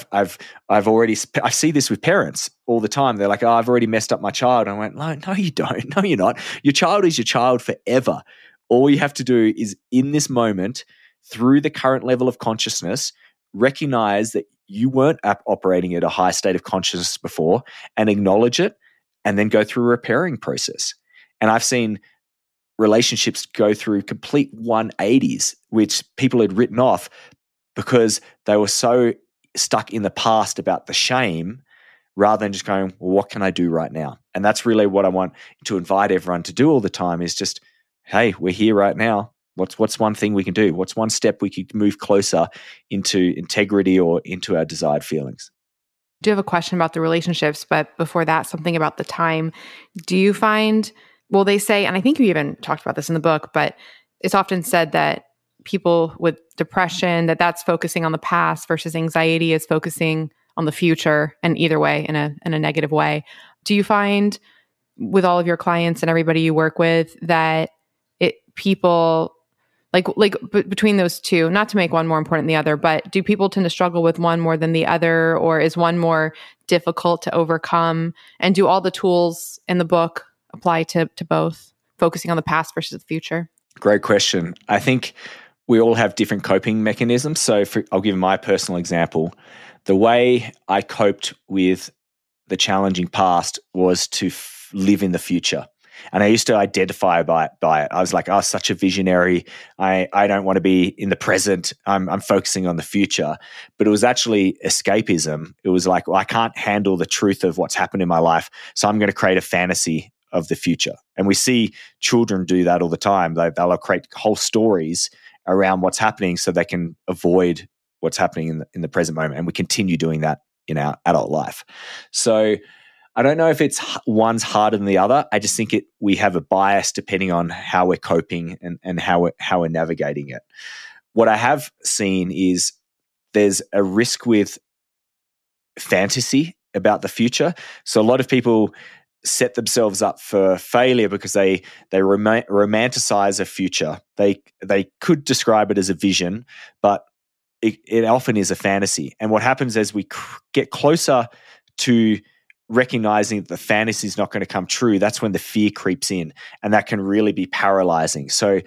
see this with parents all the time. They're like, oh, I've already messed up my child. And I went, no, you don't. No, you're not. Your child is your child forever. All you have to do is, in this moment, through the current level of consciousness, recognize that you weren't operating at a high state of consciousness before, and acknowledge it, and then go through a repairing process. And I've seen relationships go through complete 180s, which people had written off because they were so stuck in the past about the shame, rather than just going, well, what can I do right now? And that's really what I want to invite everyone to do all the time, is just, hey, we're here right now. What's one thing we can do? What's one step we could move closer into integrity or into our desired feelings? I do have a question about the relationships, but before that, something about the time. Do you find, well, they say, and I think you even talked about this in the book, but it's often said that people with depression, that's focusing on the past, versus anxiety is focusing on the future, and either way, in a negative way. Do you find with all of your clients and everybody you work with that people between those two, not to make one more important than the other, but do people tend to struggle with one more than the other, or is one more difficult to overcome? And do all the tools in the book apply to both, focusing on the past versus the future? Great question. I think we all have different coping mechanisms. So I'll give my personal example. The way I coped with the challenging past was to live in the future. And I used to identify by it. I was like, oh, such a visionary. I don't want to be in the present. I'm focusing on the future. But it was actually escapism. It was like, well, I can't handle the truth of what's happened in my life, so I'm going to create a fantasy of the future. And we see children do that all the time. They'll create whole stories around what's happening so they can avoid what's happening in the present moment. And we continue doing that in our adult life. So I don't know if it's one's harder than the other. I just think we have a bias depending on how we're coping and how we're navigating it. What I have seen is there's a risk with fantasy about the future. So a lot of people set themselves up for failure because they romanticize a future. They could describe it as a vision, but it often is a fantasy. And what happens as we get closer to recognizing that the fantasy is not going to come true, that's when the fear creeps in, and that can really be paralyzing. So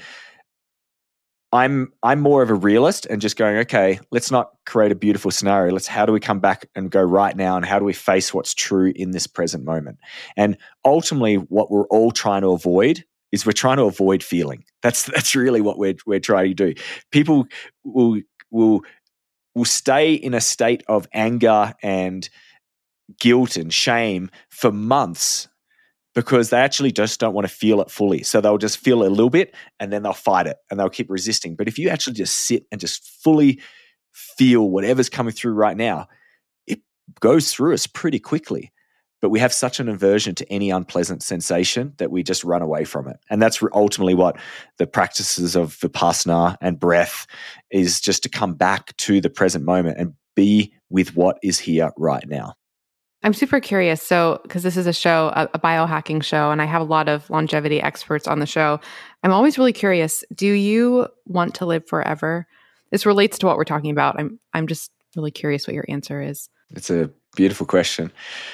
I'm more of a realist and just going, okay, let's not create a beautiful scenario. How do we come back and go right now, and how do we face what's true in this present moment? And ultimately, what we're all trying to avoid is we're trying to avoid feeling. That's really what we're trying to do. People will stay in a state of anger and guilt and shame for months because they actually just don't want to feel it fully. So they'll just feel a little bit and then they'll fight it and they'll keep resisting. But if you actually just sit and just fully feel whatever's coming through right now, it goes through us pretty quickly. But we have such an aversion to any unpleasant sensation that we just run away from it. And that's ultimately what the practices of Vipassana and breath is, just to come back to the present moment and be with what is here right now. I'm super curious. So, because this is a show, a biohacking show, and I have a lot of longevity experts on the show, I'm always really curious. Do you want to live forever? This relates to what we're talking about. I'm just Really curious what your answer is. It's a beautiful question.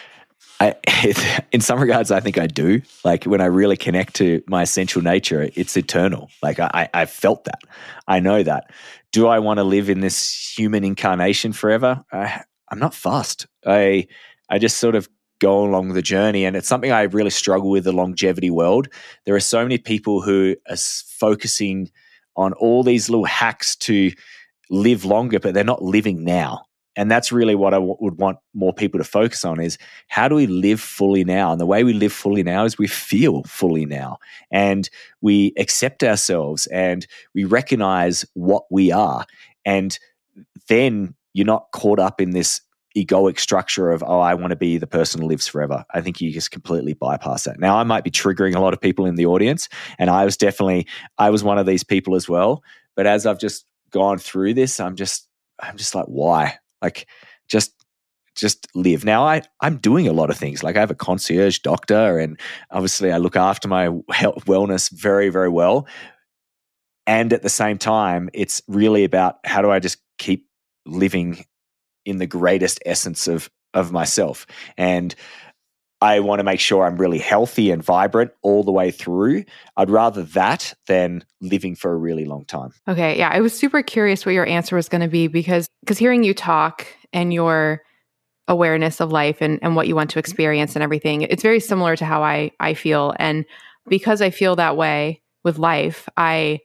In some regards, I think I do. Like when I really connect to my essential nature, it's eternal. Like I felt that. I know that. Do I want to live in this human incarnation forever? I'm not fussed. I just sort of go along the journey, and it's something I really struggle with, the longevity world. There are so many people who are focusing on all these little hacks to live longer, but they're not living now. And that's really what I would want more people to focus on is how do we live fully now? And the way we live fully now is we feel fully now and we accept ourselves and we recognize what we are. And then you're not caught up in this egoic structure of, oh, I want to be the person who lives forever. I think you just completely bypass that. Now, I might be triggering a lot of people in the audience, and I was one of these people as well. But as I've just gone through this, I'm just like, why? Like, just live. Now, I'm doing a lot of things. Like I have a concierge doctor, and obviously I look after my health, wellness very, very well. And at the same time, it's really about how do I just keep living in the greatest essence of myself. And I want to make sure I'm really healthy and vibrant all the way through. I'd rather that than living for a really long time. Okay. Yeah. I was super curious what your answer was going to be because hearing you talk and your awareness of life and what you want to experience and everything, it's very similar to how I feel. And because I feel that way with life, I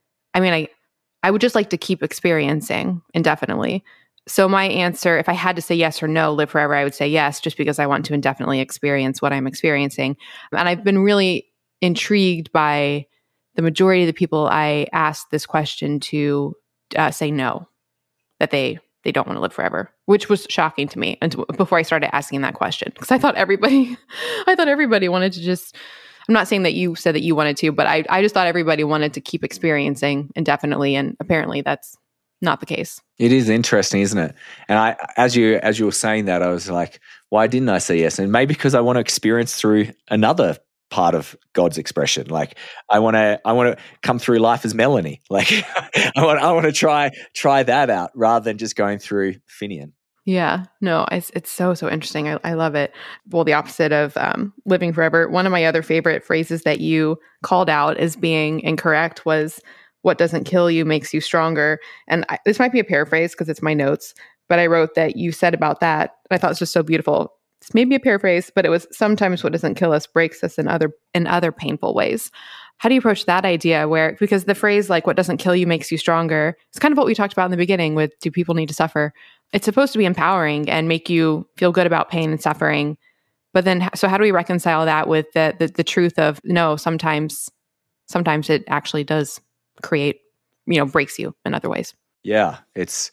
would just like to keep experiencing indefinitely. So my answer, if I had to say yes or no, live forever, I would say yes, just because I want to indefinitely experience what I'm experiencing. And I've been really intrigued by the majority of the people I asked this question to say no, that they don't want to live forever, which was shocking to me before I started asking that question. Because I thought everybody wanted to just, I'm not saying that you said that you wanted to, but I just thought everybody wanted to keep experiencing indefinitely. And apparently that's not the case. It is interesting, isn't it? And as you were saying that, I was like, why didn't I say yes? And maybe because I want to experience through another part of God's expression. Like I want to come through life as Melanie. Like I want to try that out rather than just going through Finian. Yeah, no, it's so interesting. I love it. Well, the opposite of living forever. One of my other favorite phrases that you called out as being incorrect was, what doesn't kill you makes you stronger. And this might be a paraphrase because it's my notes, but I wrote that you said about that. And I thought it was just so beautiful. It's maybe a paraphrase, but it was, sometimes what doesn't kill us breaks us in other painful ways. How do you approach that idea because the phrase like what doesn't kill you makes you stronger, it's kind of what we talked about in the beginning with do people need to suffer? It's supposed to be empowering and make you feel good about pain and suffering. But then, so how do we reconcile that with the truth of no, sometimes it actually does create, breaks you in other ways. Yeah, it's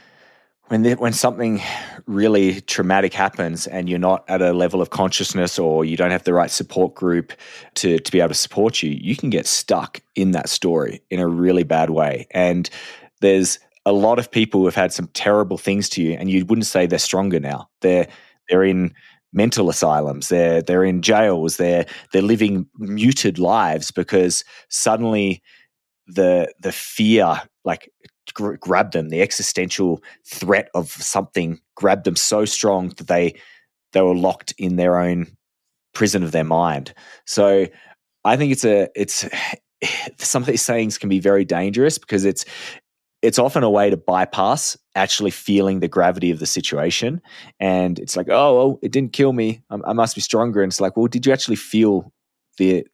when something really traumatic happens and you're not at a level of consciousness or you don't have the right support group to be able to support you, you can get stuck in that story in a really bad way. And there's a lot of people who have had some terrible things to you and you wouldn't say they're stronger now. They're in mental asylums, they're in jails, they're living muted lives because suddenly the fear grabbed them, the existential threat of something grabbed them so strong that they were locked in their own prison of their mind. So I think it's some of these sayings can be very dangerous because it's often a way to bypass actually feeling the gravity of the situation. And it's like, oh, well, it didn't kill me, I must be stronger. And it's like, well, did you actually feel the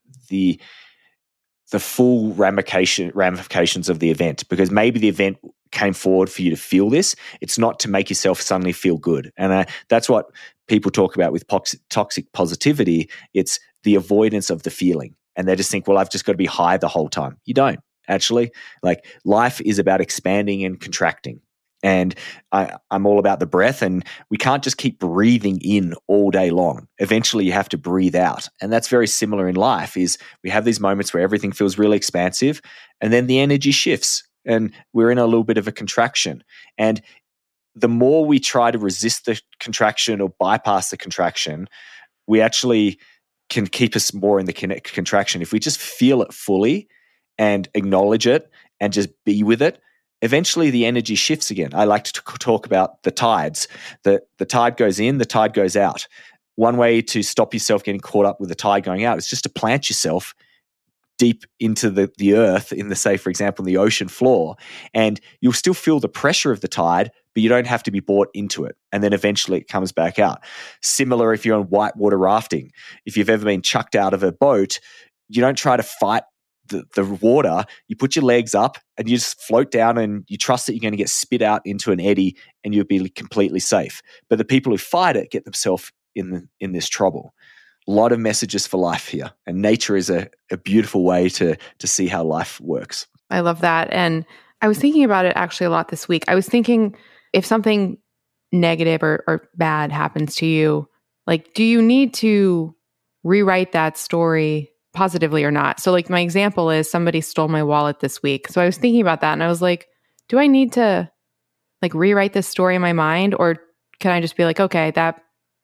full ramifications of the event? Because maybe the event came forward for you to feel this. It's not to make yourself suddenly feel good. And that's what people talk about with toxic positivity. It's the avoidance of the feeling. And they just think, well, I've just got to be high the whole time. You don't actually. Like life is about expanding and contracting. And I'm all about the breath, and we can't just keep breathing in all day long. Eventually you have to breathe out. And that's very similar in life is we have these moments where everything feels really expansive and then the energy shifts and we're in a little bit of a contraction. And the more we try to resist the contraction or bypass the contraction, we actually can keep us more in the contraction. If we just feel it fully and acknowledge it and just be with it, eventually the energy shifts again. I like to talk about the tides. The tide goes in, the tide goes out. One way to stop yourself getting caught up with the tide going out is just to plant yourself deep into the earth in the, say, for example, the ocean floor, and you'll still feel the pressure of the tide, but you don't have to be brought into it. And then eventually it comes back out. Similar if you're on whitewater rafting. If you've ever been chucked out of a boat, you don't try to fight the water. You put your legs up and you just float down, and you trust that you're going to get spit out into an eddy and you'll be completely safe. But the people who fight it get themselves in this trouble. A lot of messages for life here, and nature is a beautiful way to see how life works. I love that. And I was thinking about it actually a lot this week. I was thinking, if something negative or bad happens to you, like, do you need to rewrite that story positively or not? So like my example is somebody stole my wallet this week. So I was thinking about that and I was like, do I need to like rewrite this story in my mind, or can I just be like, okay, that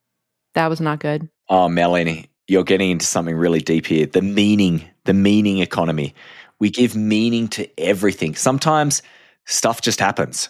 was not good? Oh, Melanie, you're getting into something really deep here. The meaning economy. We give meaning to everything. Sometimes stuff just happens.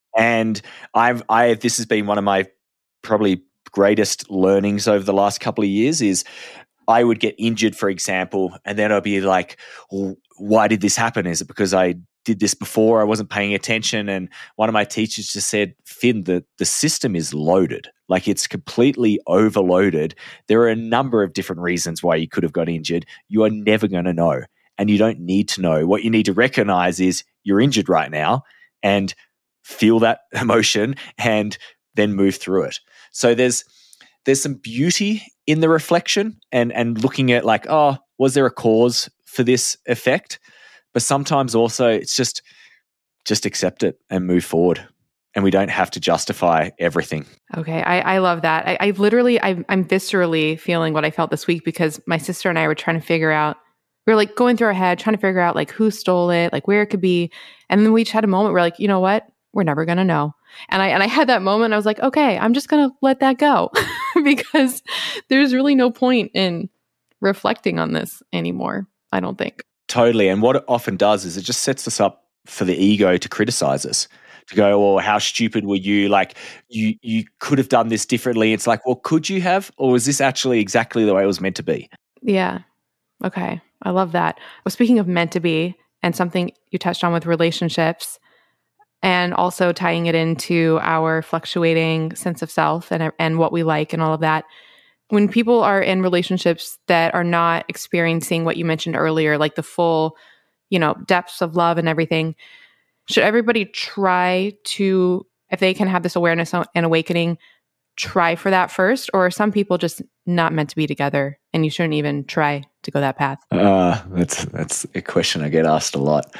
And this has been one of my probably greatest learnings over the last couple of years is I would get injured, for example, and then I'd be like, well, why did this happen? Is it because I did this before? I wasn't paying attention. And one of my teachers just said, Finn, the system is loaded. Like, it's completely overloaded. There are a number of different reasons why you could have got injured. You are never going to know, and you don't need to know. What you need to recognize is you're injured right now and feel that emotion and then move through it. So there's some beauty in the reflection and looking at like, oh, was there a cause for this effect? But sometimes also it's just accept it and move forward. And we don't have to justify everything. Okay. I love that. I literally, I'm viscerally feeling what I felt this week, because my sister and I were trying to figure out, we were like going through our head, trying to figure out like who stole it, like where it could be. And then we each had a moment where like, you know what? We're never going to know. And I had that moment. I was like, okay, I'm just going to let that go because there's really no point in reflecting on this anymore, I don't think. Totally. And what it often does is it just sets us up for the ego to criticize us, to go, well, how stupid were you? Like, you could have done this differently. It's like, well, could you have? Or was this actually exactly the way it was meant to be? Yeah. Okay. I love that. Well, speaking of meant to be, and something you touched on with relationships, and also tying it into our fluctuating sense of self and what we like and all of that. When people are in relationships that are not experiencing what you mentioned earlier, like the full, depths of love and everything, should everybody try to, if they can have this awareness and awakening, try for that first? Or are some people just not meant to be together and you shouldn't even try to go that path? That's a question I get asked a lot.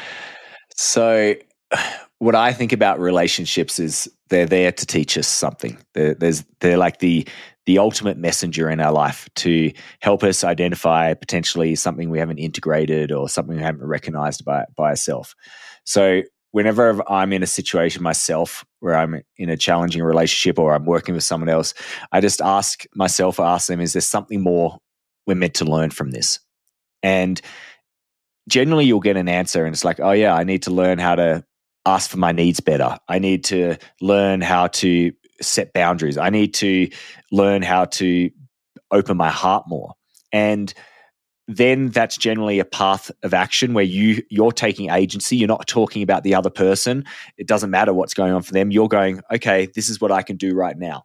So what I think about relationships is they're there to teach us something. They're like the ultimate messenger in our life to help us identify potentially something we haven't integrated or something we haven't recognized by ourselves. So whenever I'm in a situation myself where I'm in a challenging relationship or I'm working with someone else, I just ask myself or ask them, is there something more we're meant to learn from this? And generally you'll get an answer and it's like, oh yeah, I need to learn how to ask for my needs better. I need to learn how to set boundaries. I need to learn how to open my heart more. And then that's generally a path of action where you're taking agency. You're not talking about the other person. It doesn't matter what's going on for them. You're going, okay, this is what I can do right now.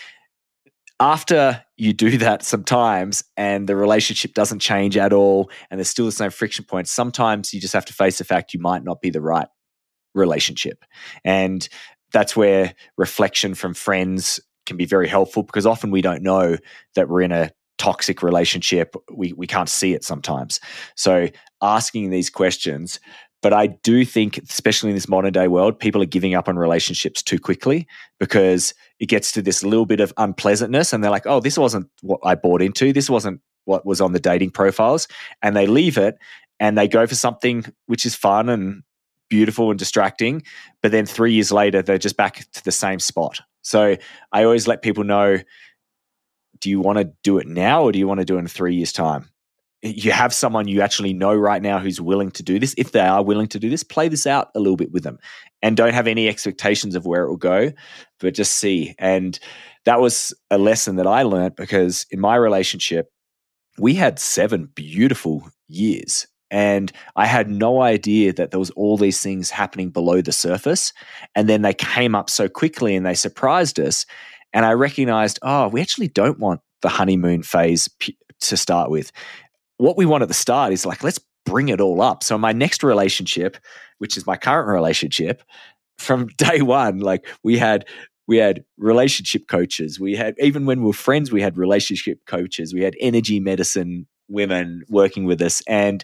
After you do that sometimes and the relationship doesn't change at all and there's still the same friction points, sometimes you just have to face the fact you might not be the right relationship. And that's where reflection from friends can be very helpful, because often we don't know that we're in a toxic relationship. We can't see it sometimes. So asking these questions. But I do think, especially in this modern day world, people are giving up on relationships too quickly because it gets to this little bit of unpleasantness and they're like, oh, this wasn't what I bought into. This wasn't what was on the dating profiles. And they leave it and they go for something which is fun and beautiful and distracting. But then 3 years later, they're just back to the same spot. So I always let people know, do you want to do it now or do you want to do it in 3 years' time? you have someone you actually know right now who's willing to do this, if they are willing to do this, play this out a little bit with them and don't have any expectations of where it will go, but just see. And that was a lesson that I learned, because in my relationship, we had 7 beautiful years. And I had no idea that there was all these things happening below the surface. And then they came up so quickly and they surprised us. And I recognized, we actually don't want the honeymoon phase to start with. What we want at the start is like, let's bring it all up. So my next relationship, which is my current relationship, from day one, like we had relationship coaches. We had, even when we were friends, we had relationship coaches. We had energy medicine women working with us, and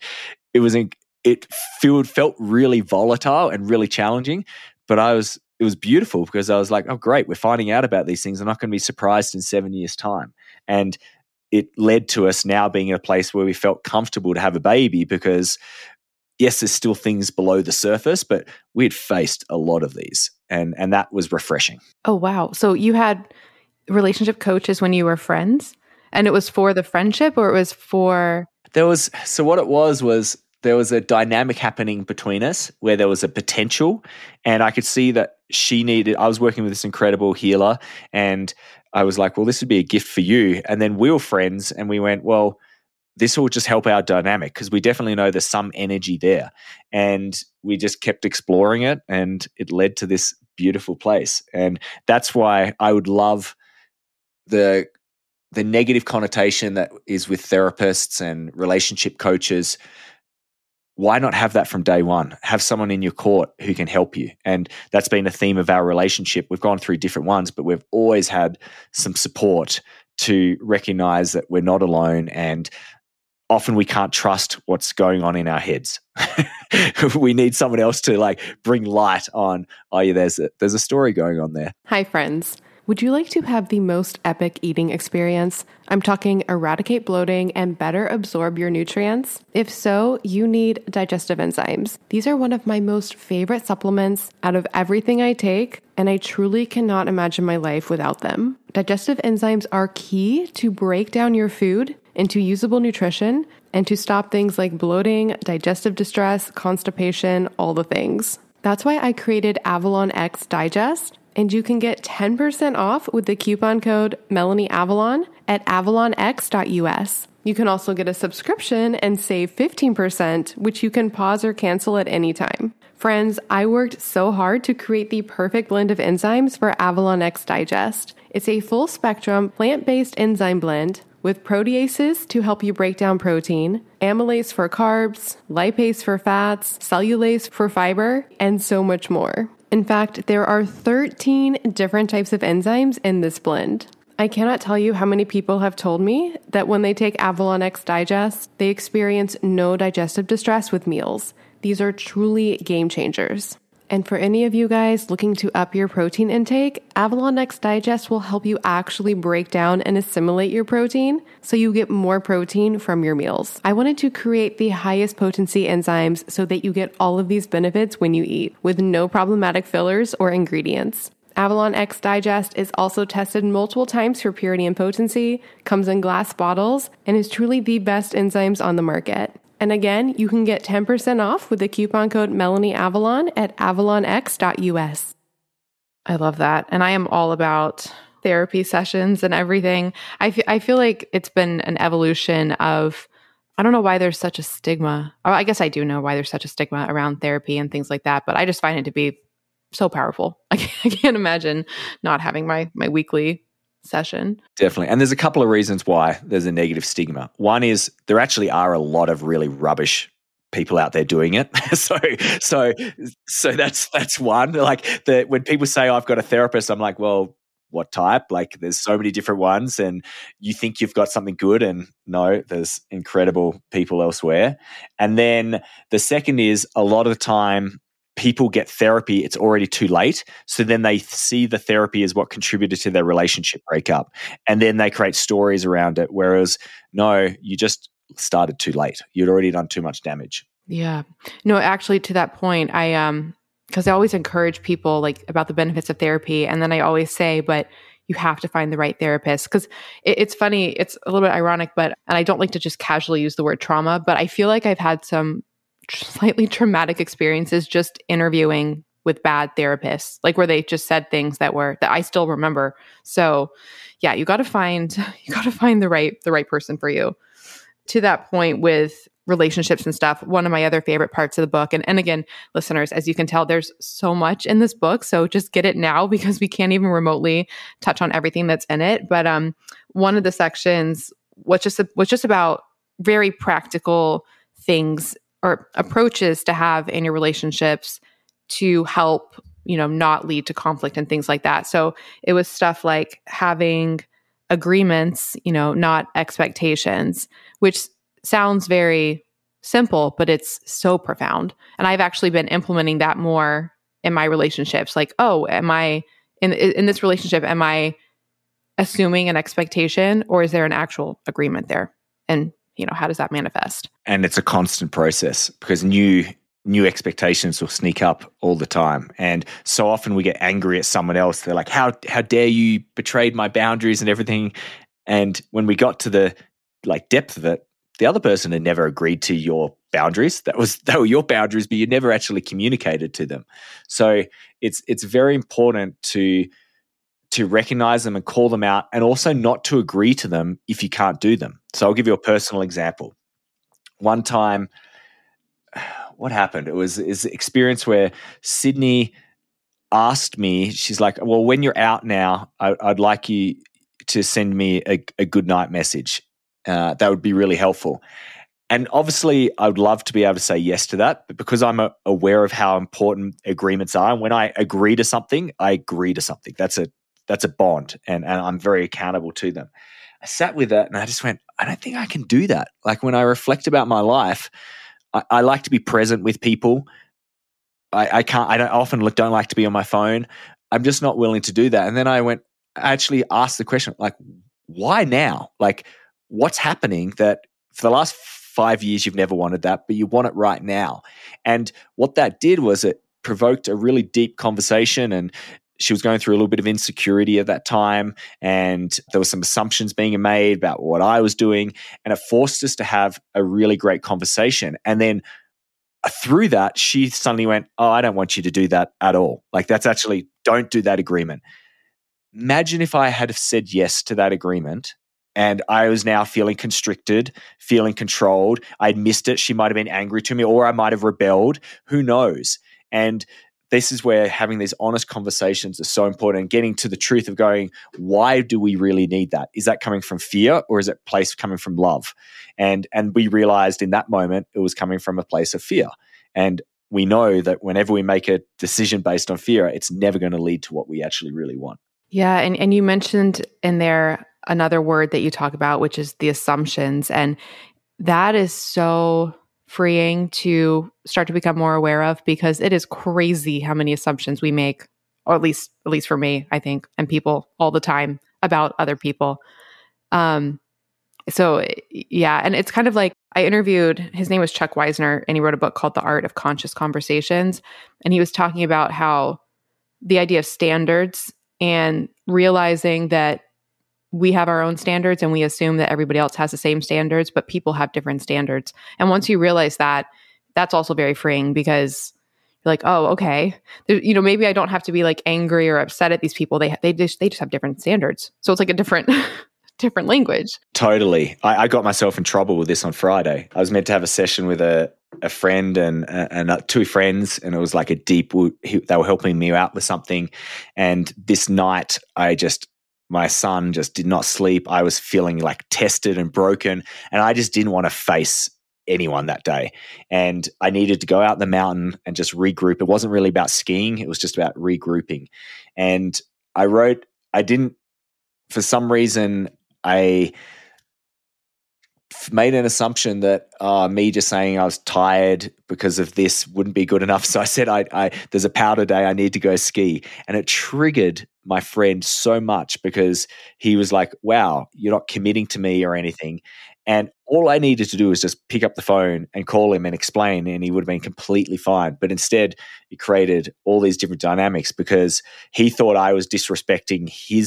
it felt really volatile and really challenging. But it was beautiful, because I was like, oh great, we're finding out about these things. I'm not going to be surprised in 7 years' time. And it led to us now being in a place where we felt comfortable to have a baby, because yes, there's still things below the surface, but we had faced a lot of these, and that was refreshing. Oh, wow. So you had relationship coaches when you were friends, and it was for the friendship, or it was for... What it was there was a dynamic happening between us where there was a potential, and I could see that I was working with this incredible healer, and I was like, well, this would be a gift for you. And then we were friends, and we went, well, this will just help our dynamic, because we definitely know there's some energy there. And we just kept exploring it, and it led to this beautiful place. And that's why I would love the negative connotation that is with therapists and relationship coaches. Why not have that from day one? Have someone in your court who can help you. And that's been a theme of our relationship. We've gone through different ones, but we've always had some support to recognize that we're not alone. And often we can't trust what's going on in our heads. We need someone else to like bring light on, oh yeah, there's a story going on there. Hi, friends. Would you like to have the most epic eating experience? I'm talking eradicate bloating and better absorb your nutrients. If so, you need digestive enzymes. These are one of my most favorite supplements out of everything I take, and I truly cannot imagine my life without them. Digestive enzymes are key to break down your food into usable nutrition and to stop things like bloating, digestive distress, constipation, all the things. That's why I created Avalon X Digest. And you can get 10% off with the coupon code MelanieAvalon at avalonx.us. You can also get a subscription and save 15%, which you can pause or cancel at any time. Friends, I worked so hard to create the perfect blend of enzymes for Avalon X Digest. It's a full-spectrum, plant-based enzyme blend with proteases to help you break down protein, amylase for carbs, lipase for fats, cellulase for fiber, and so much more. In fact, there are 13 different types of enzymes in this blend. I cannot tell you how many people have told me that when they take Avalon X Digest, they experience no digestive distress with meals. These are truly game changers. And for any of you guys looking to up your protein intake, Avalon X Digest will help you actually break down and assimilate your protein so you get more protein from your meals. I wanted to create the highest potency enzymes so that you get all of these benefits when you eat, with no problematic fillers or ingredients. Avalon X Digest is also tested multiple times for purity and potency, comes in glass bottles, and is truly the best enzymes on the market. And again, you can get 10% off with the coupon code MelanieAvalon at avalonx.us. I love that. And I am all about therapy sessions and everything. I feel like it's been an evolution of, I don't know why there's such a stigma. Or I guess I do know why there's such a stigma around therapy and things like that, but I just find it to be so powerful. I can't imagine not having my weekly session. Definitely. And there's a couple of reasons why there's a negative stigma. One is there actually are a lot of really rubbish people out there doing it. so that's one. Like when people say, I've got a therapist, I'm like, well, what type? Like there's so many different ones, and you think you've got something good, and no, there's incredible people elsewhere. And then the second is a lot of the time people get therapy, it's already too late. So then they see the therapy as what contributed to their relationship breakup. And then they create stories around it. Whereas, no, you just started too late. You'd already done too much damage. Yeah. No, actually to that point, because I always encourage people like about the benefits of therapy. And then I always say, but you have to find the right therapist. Because it's funny, it's a little bit ironic, and I don't like to just casually use the word trauma, but I feel like I've had some slightly traumatic experiences just interviewing with bad therapists, like where they just said things that I still remember. So yeah, you got to find the right person for you. To that point with relationships and stuff, one of my other favorite parts of the book, and again, listeners, as you can tell, there's so much in this book, so just get it now because we can't even remotely touch on everything that's in it. But one of the sections was just about very practical things or approaches to have in your relationships to help, not lead to conflict and things like that. So it was stuff like having agreements, not expectations, which sounds very simple, but it's so profound. And I've actually been implementing that more in my relationships. Like, oh, am I in this relationship, am I assuming an expectation or is there an actual agreement there? And, how does that manifest? And it's a constant process because new expectations will sneak up all the time. And so often we get angry at someone else. They're like, how dare you betrayed my boundaries and everything. And when we got to the depth of it, the other person had never agreed to your boundaries. They were your boundaries, but you never actually communicated to them. So it's very important to recognize them and call them out, and also not to agree to them if you can't do them. So I'll give you a personal example. One time, what happened? It was an experience where Sydney asked me, she's like, well, when you're out now, I'd like you to send me a good night message. That would be really helpful. And obviously, I would love to be able to say yes to that, but because I'm aware of how important agreements are, and when I agree to something, I agree to something. That's a bond, and I'm very accountable to them. I sat with that and I just went, I don't think I can do that. Like when I reflect about my life, I like to be present with people. I don't like to be on my phone. I'm just not willing to do that. And then I actually asked the question, like, why now? Like, what's happening that for the last 5 years you've never wanted that, but you want it right now? And what that did was it provoked a really deep conversation, and she was going through a little bit of insecurity at that time, and there were some assumptions being made about what I was doing, and it forced us to have a really great conversation. And then through that, she suddenly went, oh, I don't want you to do that at all. Like, that's actually, don't do that agreement. Imagine if I had said yes to that agreement and I was now feeling constricted, feeling controlled. I'd missed it. She might have been angry to me, or I might have rebelled. Who knows? And this is where having these honest conversations is so important, and getting to the truth of going, why do we really need that? Is that coming from fear, or is it coming from love? And we realized in that moment it was coming from a place of fear. And we know that whenever we make a decision based on fear, it's never going to lead to what we actually really want. Yeah. And you mentioned in there another word that you talk about, which is the assumptions. And that is so freeing to start to become more aware of, because it is crazy how many assumptions we make, or at least for me, I think, and people all the time about other people. So yeah, and it's kind of like, I interviewed, his name was Chuck Weisner, and he wrote a book called The Art of Conscious Conversations. And he was talking about how the idea of standards and realizing that we have our own standards and we assume that everybody else has the same standards, but people have different standards. And once you realize that, that's also very freeing, because you're like, oh, okay, maybe I don't have to be like angry or upset at these people. They just have different standards. So it's like a different language. Totally. I got myself in trouble with this on Friday. I was meant to have a session with a friend and two friends, and it was like they were helping me out with something. And this night, my son just did not sleep. I was feeling like tested and broken, and I just didn't want to face anyone that day. And I needed to go out in the mountain and just regroup. It wasn't really about skiing. It was just about regrouping. And for some reason, I made an assumption that me just saying I was tired because of this wouldn't be good enough. So I said, there's a powder day, I need to go ski. And it triggered my friend so much, because he was like, wow, you're not committing to me or anything. And all I needed to do was just pick up the phone and call him and explain, and he would have been completely fine. But instead, it created all these different dynamics, because he thought I was disrespecting his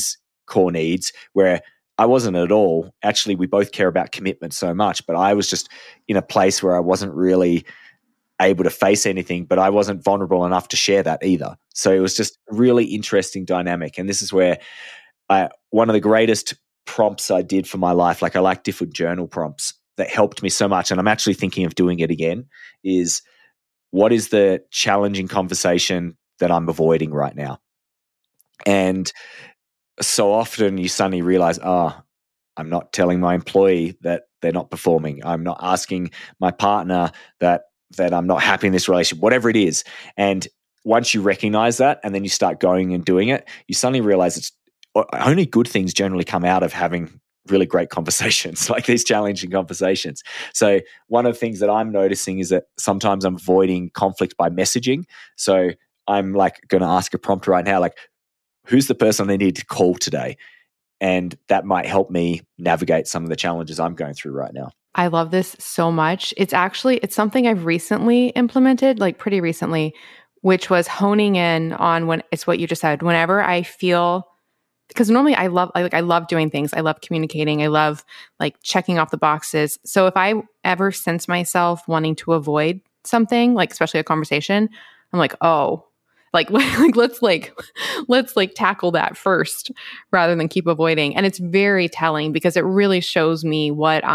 core needs, where I wasn't at all. Actually, we both care about commitment so much, but I was just in a place where I wasn't really able to face anything, but I wasn't vulnerable enough to share that either. So it was just a really interesting dynamic. And this is where one of the greatest prompts I did for my life, like I like different journal prompts that helped me so much. And I'm actually thinking of doing it again, is what is the challenging conversation that I'm avoiding right now? And so often you suddenly realize, I'm not telling my employee that they're not performing. I'm not asking my partner that I'm not happy in this relationship, whatever it is. And once you recognize that and then you start going and doing it, you suddenly realize it's only good things generally come out of having really great conversations, like these challenging conversations. So one of the things that I'm noticing is that sometimes I'm avoiding conflict by messaging. So I'm like going to ask a prompt right now, like, who's the person I need to call today? And that might help me navigate some of the challenges I'm going through right now. I love this so much. It's something I've recently implemented, like pretty recently, which was honing in on when it's what you just said. Whenever I feel, because normally I love doing things. I love communicating. I love like checking off the boxes. So if I ever sense myself wanting to avoid something, like especially a conversation, I'm like, oh, let's tackle that first rather than keep avoiding. And it's very telling because it really shows me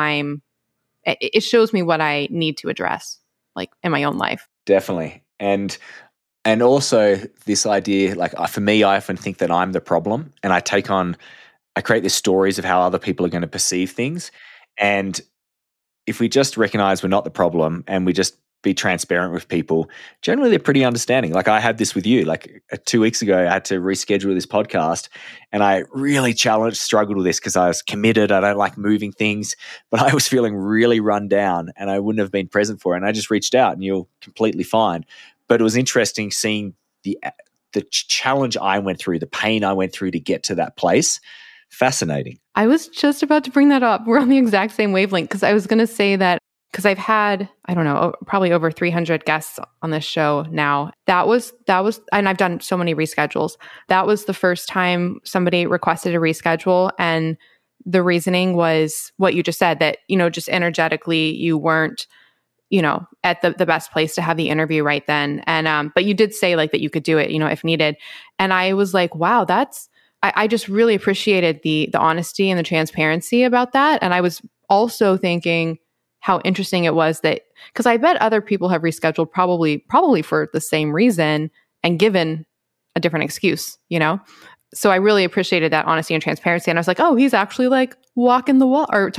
it shows me what I need to address, like in my own life. Definitely. And also this idea, like for me, I often think that I'm the problem, and I create these stories of how other people are going to perceive things. And if we just recognize we're not the problem and we just be transparent with people, generally they're pretty understanding. Like I had this with you, like 2 weeks ago, I had to reschedule this podcast and I really struggled with this because I was committed. I don't like moving things, but I was feeling really run down and I wouldn't have been present for it. And I just reached out and you're completely fine. But it was interesting seeing the challenge I went through, the pain I went through to get to that place. Fascinating. I was just about to bring that up. We're on the exact same wavelength because I was going to say that because I've had, I don't know, probably over 300 guests on this show now. That was, and I've done so many reschedules. That was the first time somebody requested a reschedule. And the reasoning was what you just said, that, just energetically you weren't, at the best place to have the interview right then. And, but you did say like that you could do it, if needed. And I was like, wow, I just really appreciated the honesty and the transparency about that. And I was also thinking how interesting it was that, because I bet other people have rescheduled probably for the same reason and given a different excuse, So I really appreciated that honesty and transparency. And I was like, oh, he's actually like walking the walk of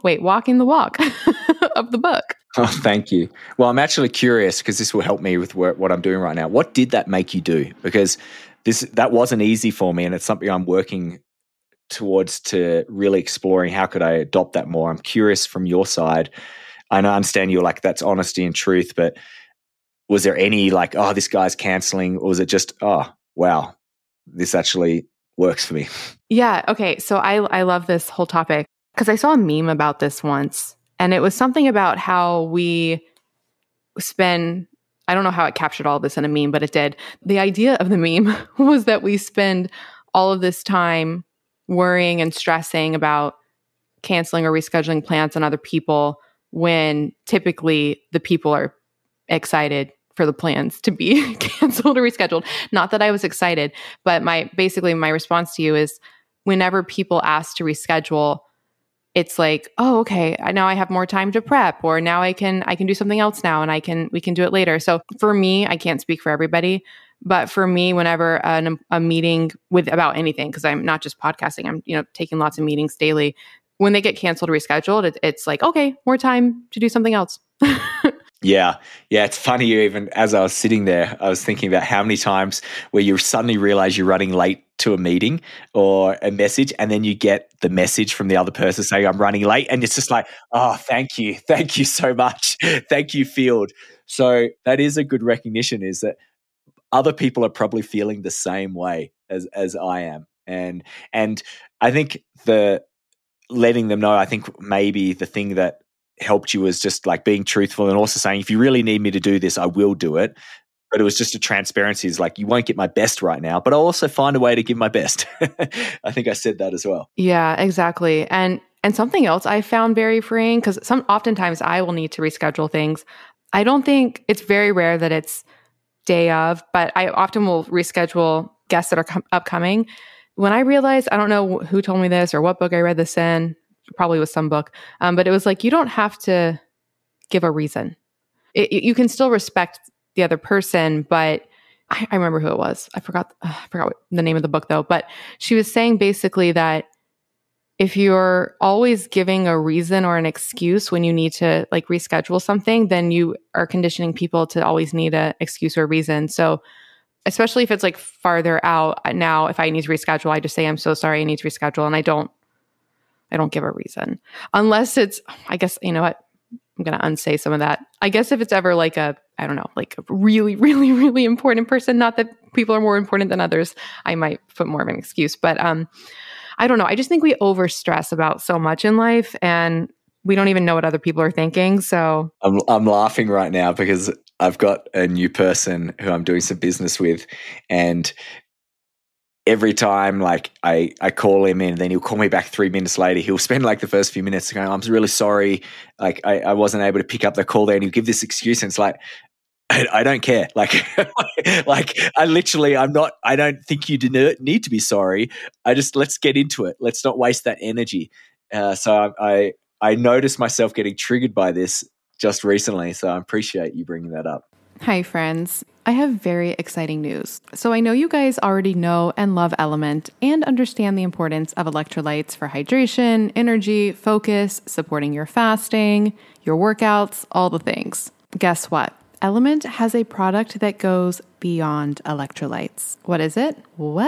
the book. Oh, thank you. Well, I'm actually curious because this will help me with what I'm doing right now. What did that make you do? Because that wasn't easy for me, and it's something I'm working towards to really exploring. How could I adopt that more? I'm curious from your side. I understand you're like, that's honesty and truth, but was there any like, oh, this guy's canceling, or was it just, oh, wow, this actually works for me? Yeah. Okay. So I love this whole topic because I saw a meme about this once, and it was something about how we spend, I don't know how it captured all of this in a meme, but it did. The idea of the meme was that we spend all of this time worrying and stressing about canceling or rescheduling plans on other people when typically the people are excited for the plans to be canceled or rescheduled. Not that I was excited, but my response to you is whenever people ask to reschedule, it's like, oh, okay, now I have more time to prep, or now I can do something else now, and we can do it later. So for me, I can't speak for everybody, but for me, whenever a meeting about anything, because I'm not just podcasting, I'm taking lots of meetings daily. When they get canceled or rescheduled, it's like, okay, more time to do something else. Yeah. It's funny. Even as I was sitting there, I was thinking about how many times where you suddenly realize you're running late to a meeting or a message, and then you get the message from the other person saying, I'm running late. And it's just like, oh, thank you. Thank you so much. Thank you, field. So that is a good recognition, is that other people are probably feeling the same way as I am. And I think letting them know, I think maybe the thing that helped you was just like being truthful and also saying, if you really need me to do this, I will do it. But it was just a transparency. It's like, you won't get my best right now, but I'll also find a way to give my best. I think I said that as well. Yeah, exactly. And something else I found very freeing, because oftentimes I will need to reschedule things. I don't think it's very rare that it's day of, but I often will reschedule guests that are upcoming. When I realized, I don't know who told me this or what book I read this in, probably was some book, but it was like, you don't have to give a reason. You can still respect the other person, but I remember who it was. I forgot what the name of the book though, but she was saying basically that if you're always giving a reason or an excuse when you need to like reschedule something, then you are conditioning people to always need an excuse or a reason. So especially if it's like farther out now, if I need to reschedule, I just say, I'm so sorry, I need to reschedule. And I don't give a reason unless it's, I guess, you know what? I'm going to unsay some of that. I guess if it's ever like a really, really, really important person, not that people are more important than others, I might put more of an excuse. But I don't know. I just think we overstress about so much in life and we don't even know what other people are thinking. So I'm laughing right now because I've got a new person who I'm doing some business with, and every time like I call him in, then he'll call me back 3 minutes later. He'll spend like the first few minutes going, I'm really sorry. Like I wasn't able to pick up the call there. And he'll give this excuse. And it's like, I don't care. Like, I don't think you need to be sorry. Let's get into it. Let's not waste that energy. So I noticed myself getting triggered by this just recently. So I appreciate you bringing that up. Hi, friends. I have very exciting news. So I know you guys already know and love Element and understand the importance of electrolytes for hydration, energy, focus, supporting your fasting, your workouts, all the things. Guess what? Element has a product that goes beyond electrolytes. What is it?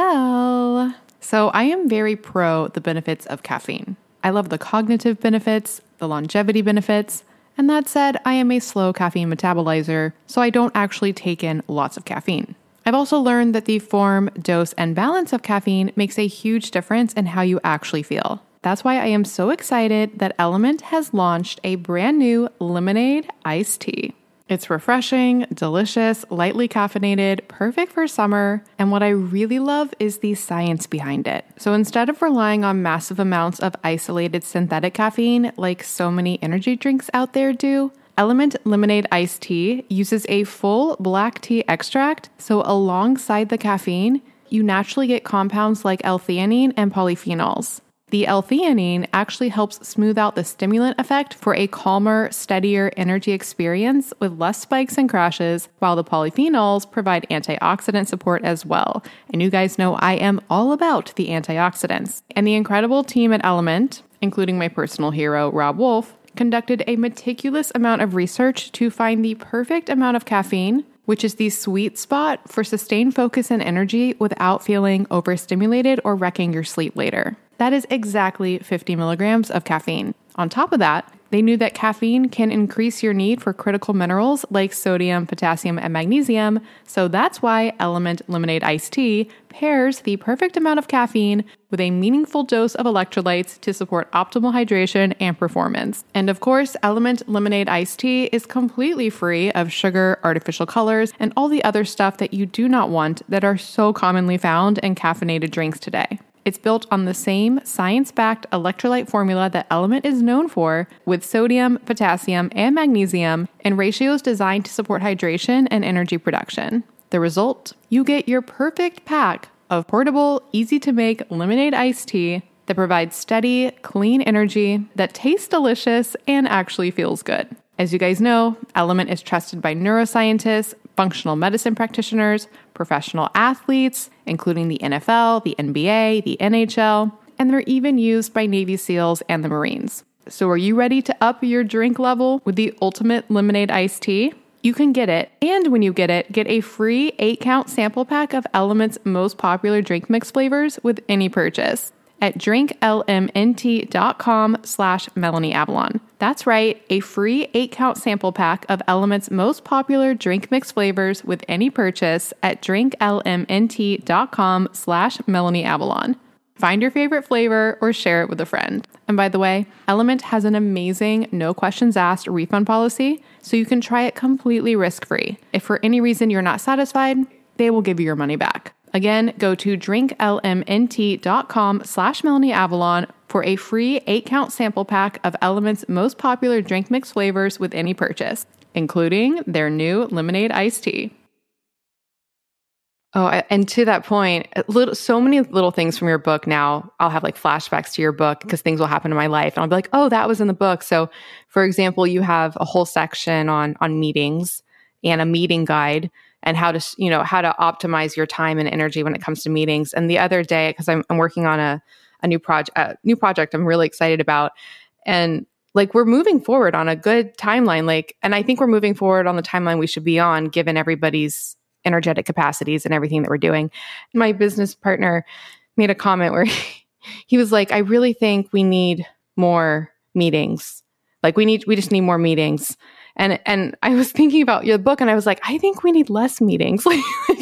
Well, so I am very pro the benefits of caffeine. I love the cognitive benefits, the longevity benefits. And that said, I am a slow caffeine metabolizer, so I don't actually take in lots of caffeine. I've also learned that the form, dose, and balance of caffeine makes a huge difference in how you actually feel. That's why I am so excited that Element has launched a brand new lemonade iced tea. It's refreshing, delicious, lightly caffeinated, perfect for summer, and what I really love is the science behind it. So instead of relying on massive amounts of isolated synthetic caffeine like so many energy drinks out there do, Element Lemonade Iced Tea uses a full black tea extract, so alongside the caffeine, you naturally get compounds like L-theanine and polyphenols. The L-theanine actually helps smooth out the stimulant effect for a calmer, steadier energy experience with less spikes and crashes, while the polyphenols provide antioxidant support as well. And you guys know I am all about the antioxidants. And the incredible team at Element, including my personal hero, Rob Wolf, conducted a meticulous amount of research to find the perfect amount of caffeine, which is the sweet spot for sustained focus and energy without feeling overstimulated or wrecking your sleep later. That is exactly 50 milligrams of caffeine. On top of that, they knew that caffeine can increase your need for critical minerals like sodium, potassium, and magnesium, so that's why Element Lemonade Iced Tea pairs the perfect amount of caffeine with a meaningful dose of electrolytes to support optimal hydration and performance. And of course, Element Lemonade Iced Tea is completely free of sugar, artificial colors, and all the other stuff that you do not want that are so commonly found in caffeinated drinks today. It's built on the same science-backed electrolyte formula that Element is known for, with sodium, potassium, and magnesium in ratios designed to support hydration and energy production. The result? You get your perfect pack of portable, easy-to-make lemonade iced tea that provides steady, clean energy that tastes delicious and actually feels good. As you guys know, Element is trusted by neuroscientists, functional medicine practitioners, professional athletes, including the NFL, the NBA, the NHL, and they're even used by Navy SEALs and the Marines. So are you ready to up your drink level with the ultimate lemonade iced tea? You can get it, and when you get it, get a free 8-count sample pack of Element's most popular drink mix flavors with any purchase at drinklmnt.com/MelanieAvalon. That's right, a free 8-count sample pack of Element's most popular drink mix flavors with any purchase at drinklmnt.com/MelanieAvalon. Find your favorite flavor or share it with a friend. And by the way, Element has an amazing no questions asked refund policy, so you can try it completely risk-free. If for any reason you're not satisfied, they will give you your money back. Again, go to drinklmnt.com/Melanie Avalon for a free 8-count sample pack of Element's most popular drink mix flavors with any purchase, including their new lemonade iced tea. Oh, and to that point, so many little things from your book now, I'll have like flashbacks to your book because things will happen in my life. And I'll be like, oh, that was in the book. So for example, you have a whole section on meetings and a meeting guide and how to optimize your time and energy when it comes to meetings. And the other day, because I'm working on a new project I'm really excited about. And like, we're moving forward on a good timeline. And I think we're moving forward on the timeline we should be on, given everybody's energetic capacities and everything that we're doing. My business partner made a comment where he was like, I really think we need more meetings. Like we just need more meetings. And I was thinking about your book and I was like, I think we need less meetings. Like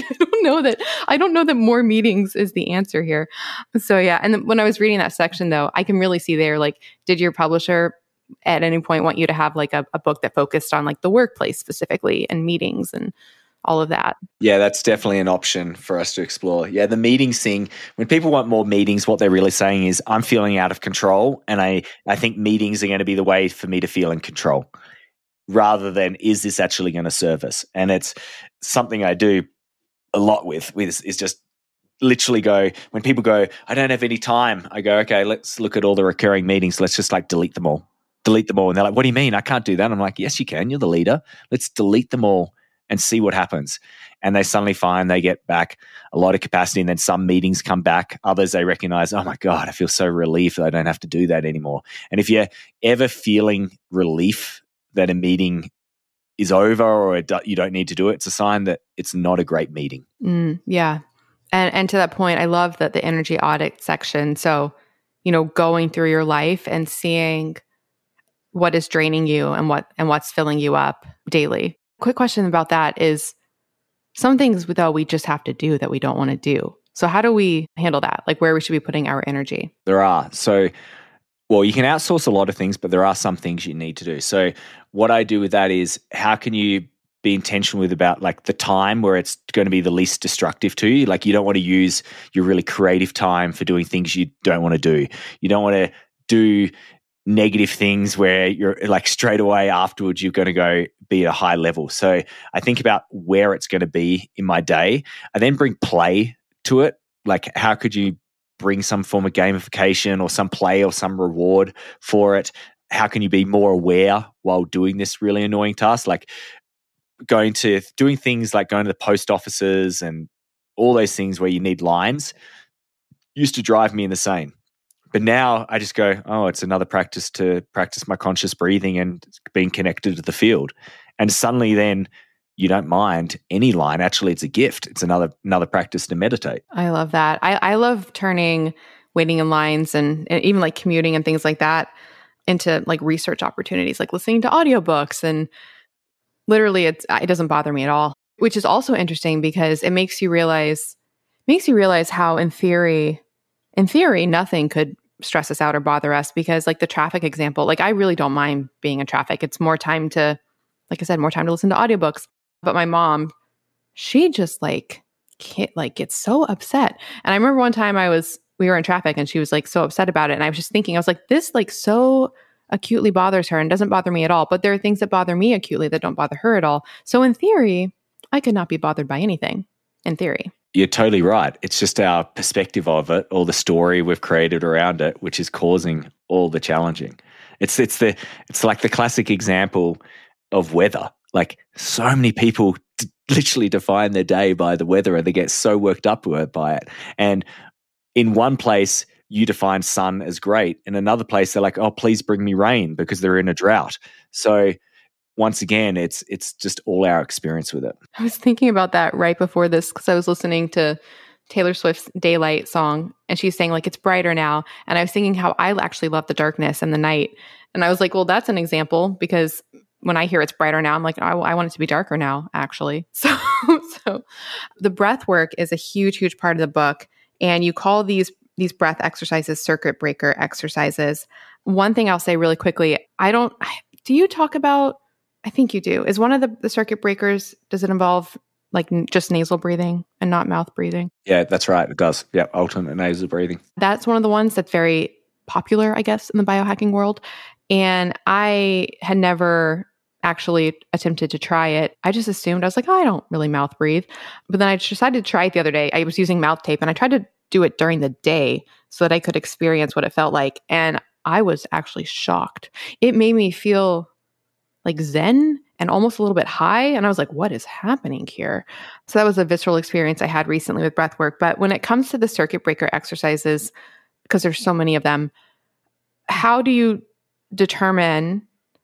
I don't know that more meetings is the answer here. So yeah. And then when I was reading that section though, I can really see there, like, did your publisher at any point want you to have like a book that focused on like the workplace specifically and meetings and all of that? Yeah, that's definitely an option for us to explore. Yeah, the meetings thing, when people want more meetings, what they're really saying is, I'm feeling out of control, and I think meetings are going to be the way for me to feel in control, rather than, is this actually going to serve us? And it's something I do a lot with is just literally go, when people go, I don't have any time, I go, okay, let's look at all the recurring meetings. Let's just like delete them all. And they're like, what do you mean? I can't do that. I'm like, yes, you can. You're the leader. Let's delete them all and see what happens. And they suddenly find they get back a lot of capacity, and then some meetings come back. Others, they recognize, oh my God, I feel so relieved that I don't have to do that anymore. And if you're ever feeling relief that a meeting is over or you don't need to do it, it's a sign that it's not a great meeting. Yeah. And to that point, I love that the energy audit section. So, going through your life and seeing what is draining you and what's filling you up daily. Quick question about that is, some things though we just have to do that we don't want to do. So how do we handle that? Like where we should be putting our energy? There are. So, well, you can outsource a lot of things, but there are some things you need to do. So what I do with that is, how can you be intentional with about like the time where it's going to be the least destructive to you? Like, you don't want to use your really creative time for doing things you don't want to do. You don't want to do negative things where you're like straight away afterwards you're going to go be at a high level. So I think about where it's going to be in my day. I then bring play to it. Like, how could you bring some form of gamification or some play or some reward for it? How can you be more aware while doing this really annoying task? Like doing things like going to the post offices and all those things where you need lines used to drive me insane. But now I just go, oh, it's another practice to practice my conscious breathing and being connected to the field. And suddenly then you don't mind any line. Actually, it's a gift. It's another practice to meditate. I love that. I love turning waiting in lines and even like commuting and things like that into like research opportunities, like listening to audiobooks. And literally it doesn't bother me at all, which is also interesting because it makes you realize how in theory, nothing could stress us out or bother us, because like the traffic example, like I really don't mind being in traffic. It's more time to, like I said, more time to listen to audiobooks. But my mom, she just gets so upset. And I remember one time we were in traffic and she was like so upset about it. And I was just thinking, I was like, this like so acutely bothers her and doesn't bother me at all. But there are things that bother me acutely that don't bother her at all. So in theory, I could not be bothered by anything, in theory. You're totally right. It's just our perspective of it, or the story we've created around it, which is causing all the challenging. It's like the classic example of weather. Like, so many people literally define their day by the weather, and they get so worked up by it. And in one place, you define sun as great. In another place, they're like, oh, please bring me rain, because they're in a drought. So once again, it's just all our experience with it. I was thinking about that right before this because I was listening to Taylor Swift's Daylight song, and she's saying like it's brighter now. And I was thinking how I actually love the darkness and the night. And I was like, well, that's an example, because when I hear it's brighter now, I'm like, I want it to be darker now, actually. So the breath work is a huge, huge part of the book. And you call these these breath exercises, circuit breaker exercises. One thing I'll say really quickly, do you talk about, I think you do, is one of the circuit breakers, does it involve like just nasal breathing and not mouth breathing? Yeah, that's right. It does. Yeah, alternate nasal breathing. That's one of the ones that's very popular, I guess, in the biohacking world. And I had never actually attempted to try it. I just assumed, I was like, oh, I don't really mouth breathe. But then I decided to try it the other day. I was using mouth tape and I tried to do it during the day so that I could experience what it felt like. And I was actually shocked. It made me feel like zen and almost a little bit high. And I was like, what is happening here? So that was a visceral experience I had recently with breath work. But when it comes to the circuit breaker exercises, because there's so many of them, how do you determine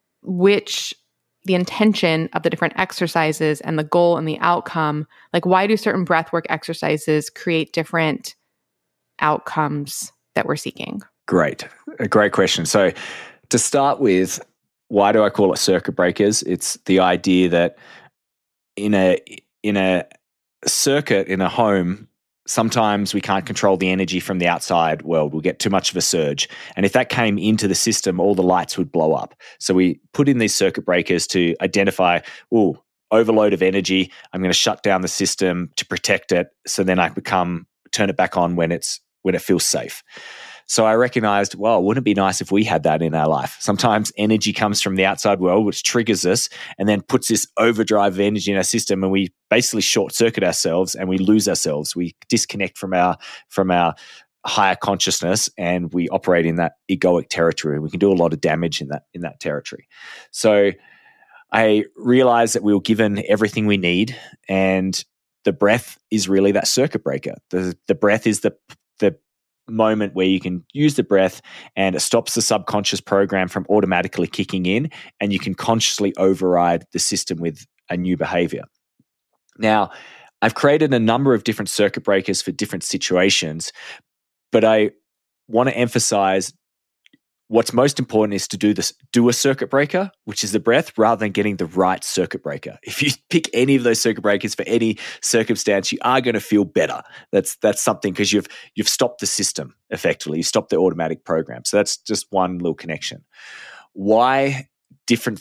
the intention of the different exercises and the goal and the outcome? Like, why do certain breathwork exercises create different outcomes that we're seeking? Great. A great question. So to start with, why do I call it circuit breakers? It's the idea that in a circuit in a home, sometimes we can't control the energy from the outside world. We'll get too much of a surge. And if that came into the system, all the lights would blow up. So we put in these circuit breakers to identify, overload of energy. I'm going to shut down the system to protect it. So then I turn it back on when it feels safe. So I recognized, wouldn't it be nice if we had that in our life? Sometimes energy comes from the outside world, which triggers us and then puts this overdrive of energy in our system, and we basically short circuit ourselves and we lose ourselves. We disconnect from our higher consciousness and we operate in that egoic territory. We can do a lot of damage in that territory. So I realized that we were given everything we need, and the breath is really that circuit breaker. The breath is the moment where you can use the breath and it stops the subconscious program from automatically kicking in, and you can consciously override the system with a new behavior. Now, I've created a number of different circuit breakers for different situations, but I want to emphasize what's most important is to do a circuit breaker, which is the breath, rather than getting the right circuit breaker. If you pick any of those circuit breakers for any circumstance, you are going to feel better. That's something, because you've stopped the system effectively. You stopped the automatic program. So that's just one little connection. Why different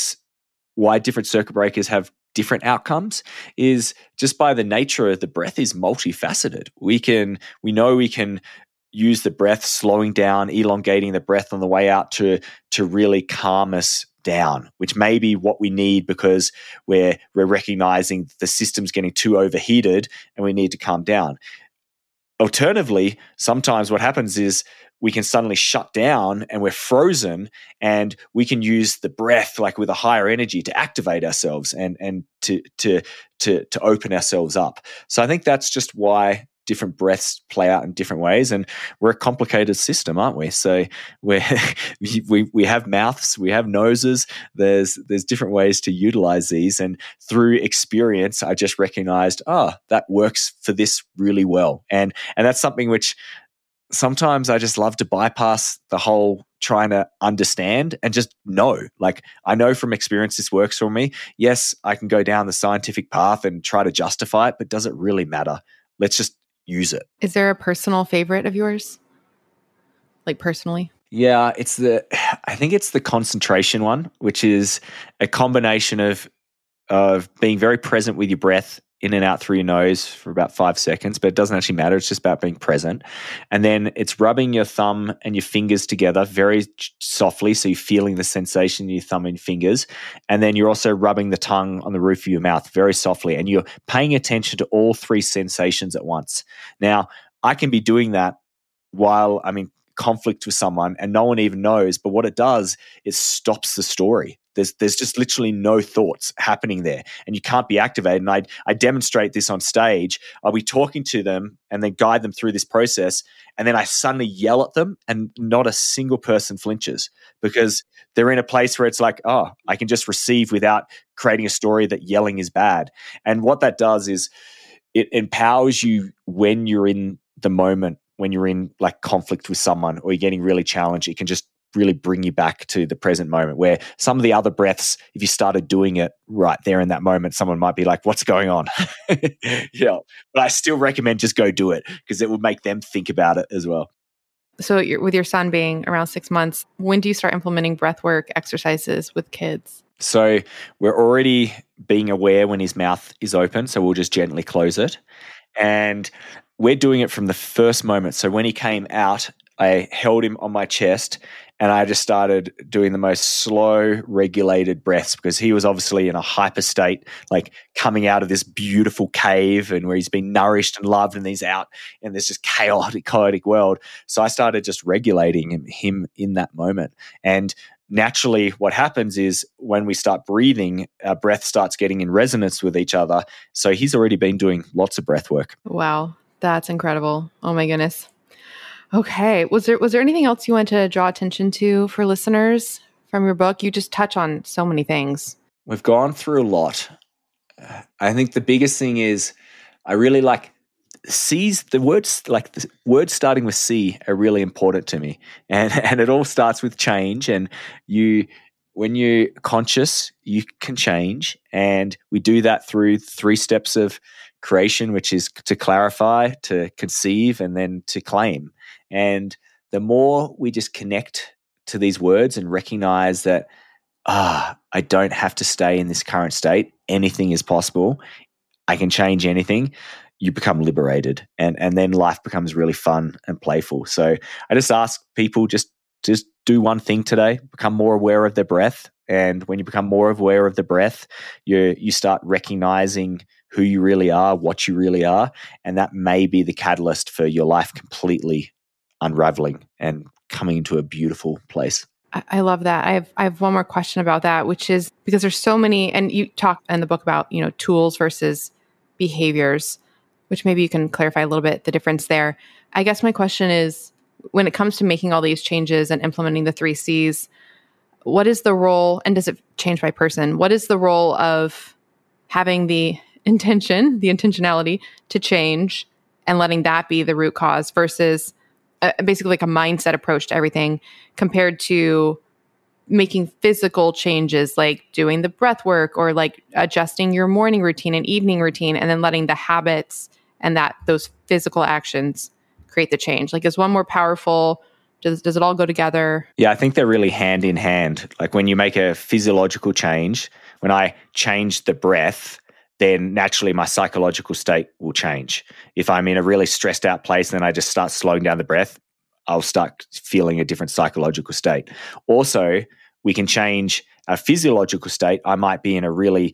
circuit breakers have different outcomes is just by the nature of the breath is multifaceted. We know we can use the breath, slowing down, elongating the breath on the way out to really calm us down, which may be what we need because we're recognizing the system's getting too overheated and we need to calm down. Alternatively, sometimes what happens is we can suddenly shut down and we're frozen, and we can use the breath like with a higher energy to activate ourselves and to open ourselves up. So I think that's just why different breaths play out in different ways, and we're a complicated system, aren't we? So we have mouths, we have noses. There's different ways to utilize these, and through experience, I just recognized, that works for this really well, and that's something which sometimes I just love to bypass the whole trying to understand and just know. Like, I know from experience this works for me. Yes, I can go down the scientific path and try to justify it, but does it really matter? Let's just use it. Is there a personal favorite of yours? Like personally? Yeah, I think it's the concentration one, which is a combination of being very present with your breath in and out through your nose for about 5 seconds, but it doesn't actually matter. It's just about being present. And then it's rubbing your thumb and your fingers together very softly, so you're feeling the sensation in your thumb and fingers. And then you're also rubbing the tongue on the roof of your mouth very softly, and you're paying attention to all three sensations at once. Now, I can be doing that while I'm in conflict with someone and no one even knows, but what it does is stops the story. There's just literally no thoughts happening there, and you can't be activated. And I demonstrate this on stage. I'll be talking to them and then guide them through this process, and then I suddenly yell at them, and not a single person flinches because they're in a place where it's like, I can just receive without creating a story that yelling is bad. And what that does is it empowers you when you're in the moment, when you're in like conflict with someone or you're getting really challenged. It can just really bring you back to the present moment, where some of the other breaths, if you started doing it right there in that moment, someone might be like, what's going on? Yeah. But I still recommend just go do it, because it will make them think about it as well. So with your son being around 6 months, when do you start implementing breathwork exercises with kids? So we're already being aware when his mouth is open, so we'll just gently close it. And we're doing it from the first moment. So when he came out, I held him on my chest and I just started doing the most slow, regulated breaths, because he was obviously in a hyper state, like coming out of this beautiful cave and where he's been nourished and loved, and he's out in this just chaotic world. So I started just regulating him in that moment. And naturally, what happens is when we start breathing, our breath starts getting in resonance with each other. So he's already been doing lots of breath work. Wow, that's incredible. Oh my goodness. Okay. Was there anything else you want to draw attention to for listeners from your book? You just touch on so many things. We've gone through a lot. I think the biggest thing is I really like C's, the words starting with C are really important to me. And it all starts with change. And when you're conscious, you can change. And we do that through 3 steps of creation, which is to clarify, to conceive, and then to claim. And the more we just connect to these words and recognize that, I don't have to stay in this current state. Anything is possible. I can change anything. You become liberated, and then life becomes really fun and playful. So I just ask people just do one thing today, become more aware of their breath. And when you become more aware of the breath, you start recognizing who you really are, what you really are. And that may be the catalyst for your life completely unraveling and coming into a beautiful place. I love that. I have one more question about that, which is because there's so many, and you talk in the book about, tools versus behaviors, which maybe you can clarify a little bit the difference there. I guess my question is, when it comes to making all these changes and implementing the 3 C's, what is the role, and does it change by person? What is the role of having the intentionality to change and letting that be the root cause versus basically like a mindset approach to everything, compared to making physical changes like doing the breath work or like adjusting your morning routine and evening routine, and then letting the habits and those physical actions create the change? Like, is one more powerful? Does it all go together? Yeah, I think they're really hand in hand. Like when you make a physiological change, when I change the breath, then naturally my psychological state will change. If I'm in a really stressed out place, then I just start slowing down the breath, I'll start feeling a different psychological state. Also, we can change a physiological state. I might be in a really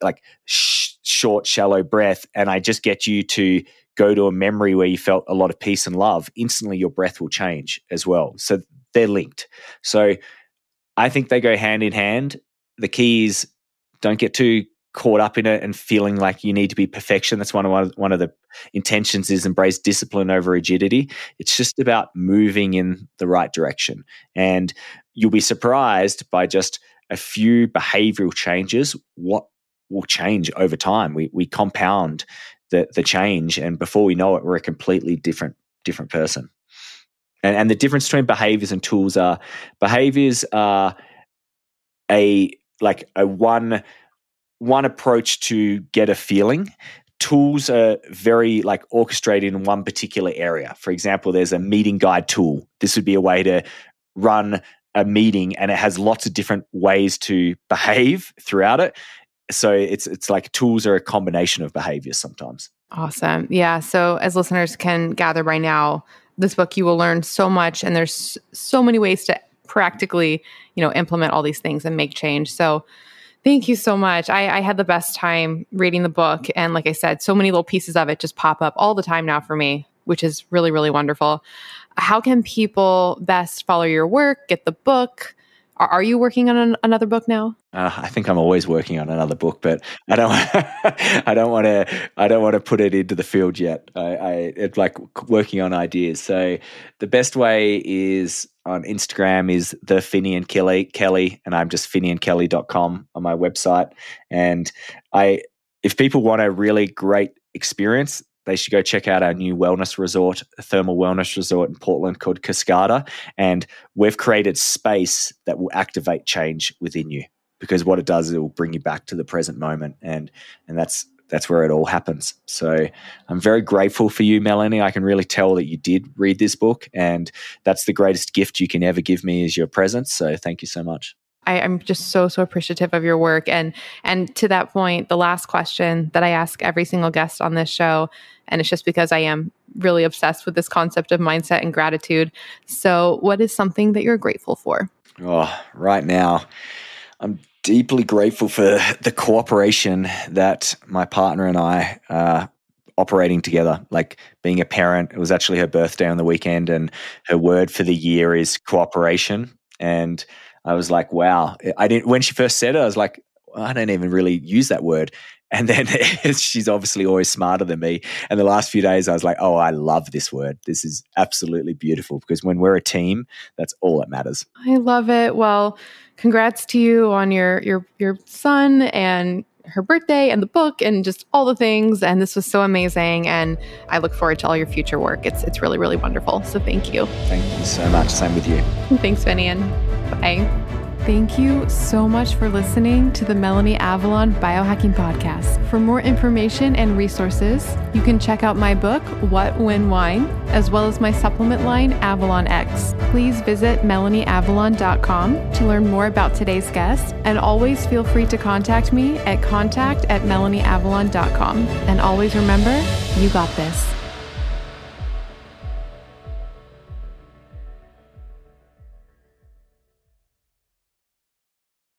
short, shallow breath, and I just get you to go to a memory where you felt a lot of peace and love. Instantly, your breath will change as well. So they're linked. So I think they go hand in hand. The key is don't get too caught up in it and feeling like you need to be perfection. That's one of the intentions, is embrace discipline over rigidity. It's just about moving in the right direction. And you'll be surprised by just a few behavioral changes, what will change over time. We compound the change, and before we know it, we're a completely different person. And the difference between behaviors and tools are, behaviors are a one approach to get a feeling. Tools are very orchestrated in one particular area. For example, there's a meeting guide tool. This would be a way to run a meeting, and it has lots of different ways to behave throughout it. So it's like tools are a combination of behaviors sometimes. Awesome. Yeah. So as listeners can gather by now, this book, you will learn so much, and there's so many ways to practically, implement all these things and make change. So thank you so much. I had the best time reading the book. And like I said, so many little pieces of it just pop up all the time now for me, which is really, really wonderful. How can people best follow your work, get the book? Are you working on another book now? I think I'm always working on another book, but I don't want to put it into the field yet. It's like working on ideas. So the best way is on Instagram is the Finian Kelly, and I'm just finiankelly.com on my website. And if people want a really great experience, they should go check out our new wellness resort, a thermal wellness resort in Portland called Cascada. And we've created space that will activate change within you, because what it does is it will bring you back to the present moment. And that's where it all happens. So I'm very grateful for you, Melanie. I can really tell that you did read this book, and that's the greatest gift you can ever give me is your presence. So thank you so much. I'm just so appreciative of your work. And to that point, the last question that I ask every single guest on this show, and it's just because I am really obsessed with this concept of mindset and gratitude. So what is something that you're grateful for? Oh, right now, I'm deeply grateful for the cooperation that my partner and I are operating together, like being a parent. It was actually her birthday on the weekend, and her word for the year is cooperation. And I was like, wow. When she first said it, I was like, I don't even really use that word. And then she's obviously always smarter than me. And the last few days I was like, oh, I love this word. This is absolutely beautiful, because when we're a team, that's all that matters. I love it. Well, congrats to you on your son and her birthday and the book and just all the things. And this was so amazing. And I look forward to all your future work. It's really, really wonderful. So thank you. Thank you so much. Same with you. Thanks, Finian. Bye. Thank you so much for listening to the Melanie Avalon Biohacking Podcast. For more information and resources, you can check out my book, What, When, Wine, as well as my supplement line, Avalon X. Please visit melanieavalon.com to learn more about today's guest, and always feel free to contact me at contact@melanieavalon.com. And always remember, you got this.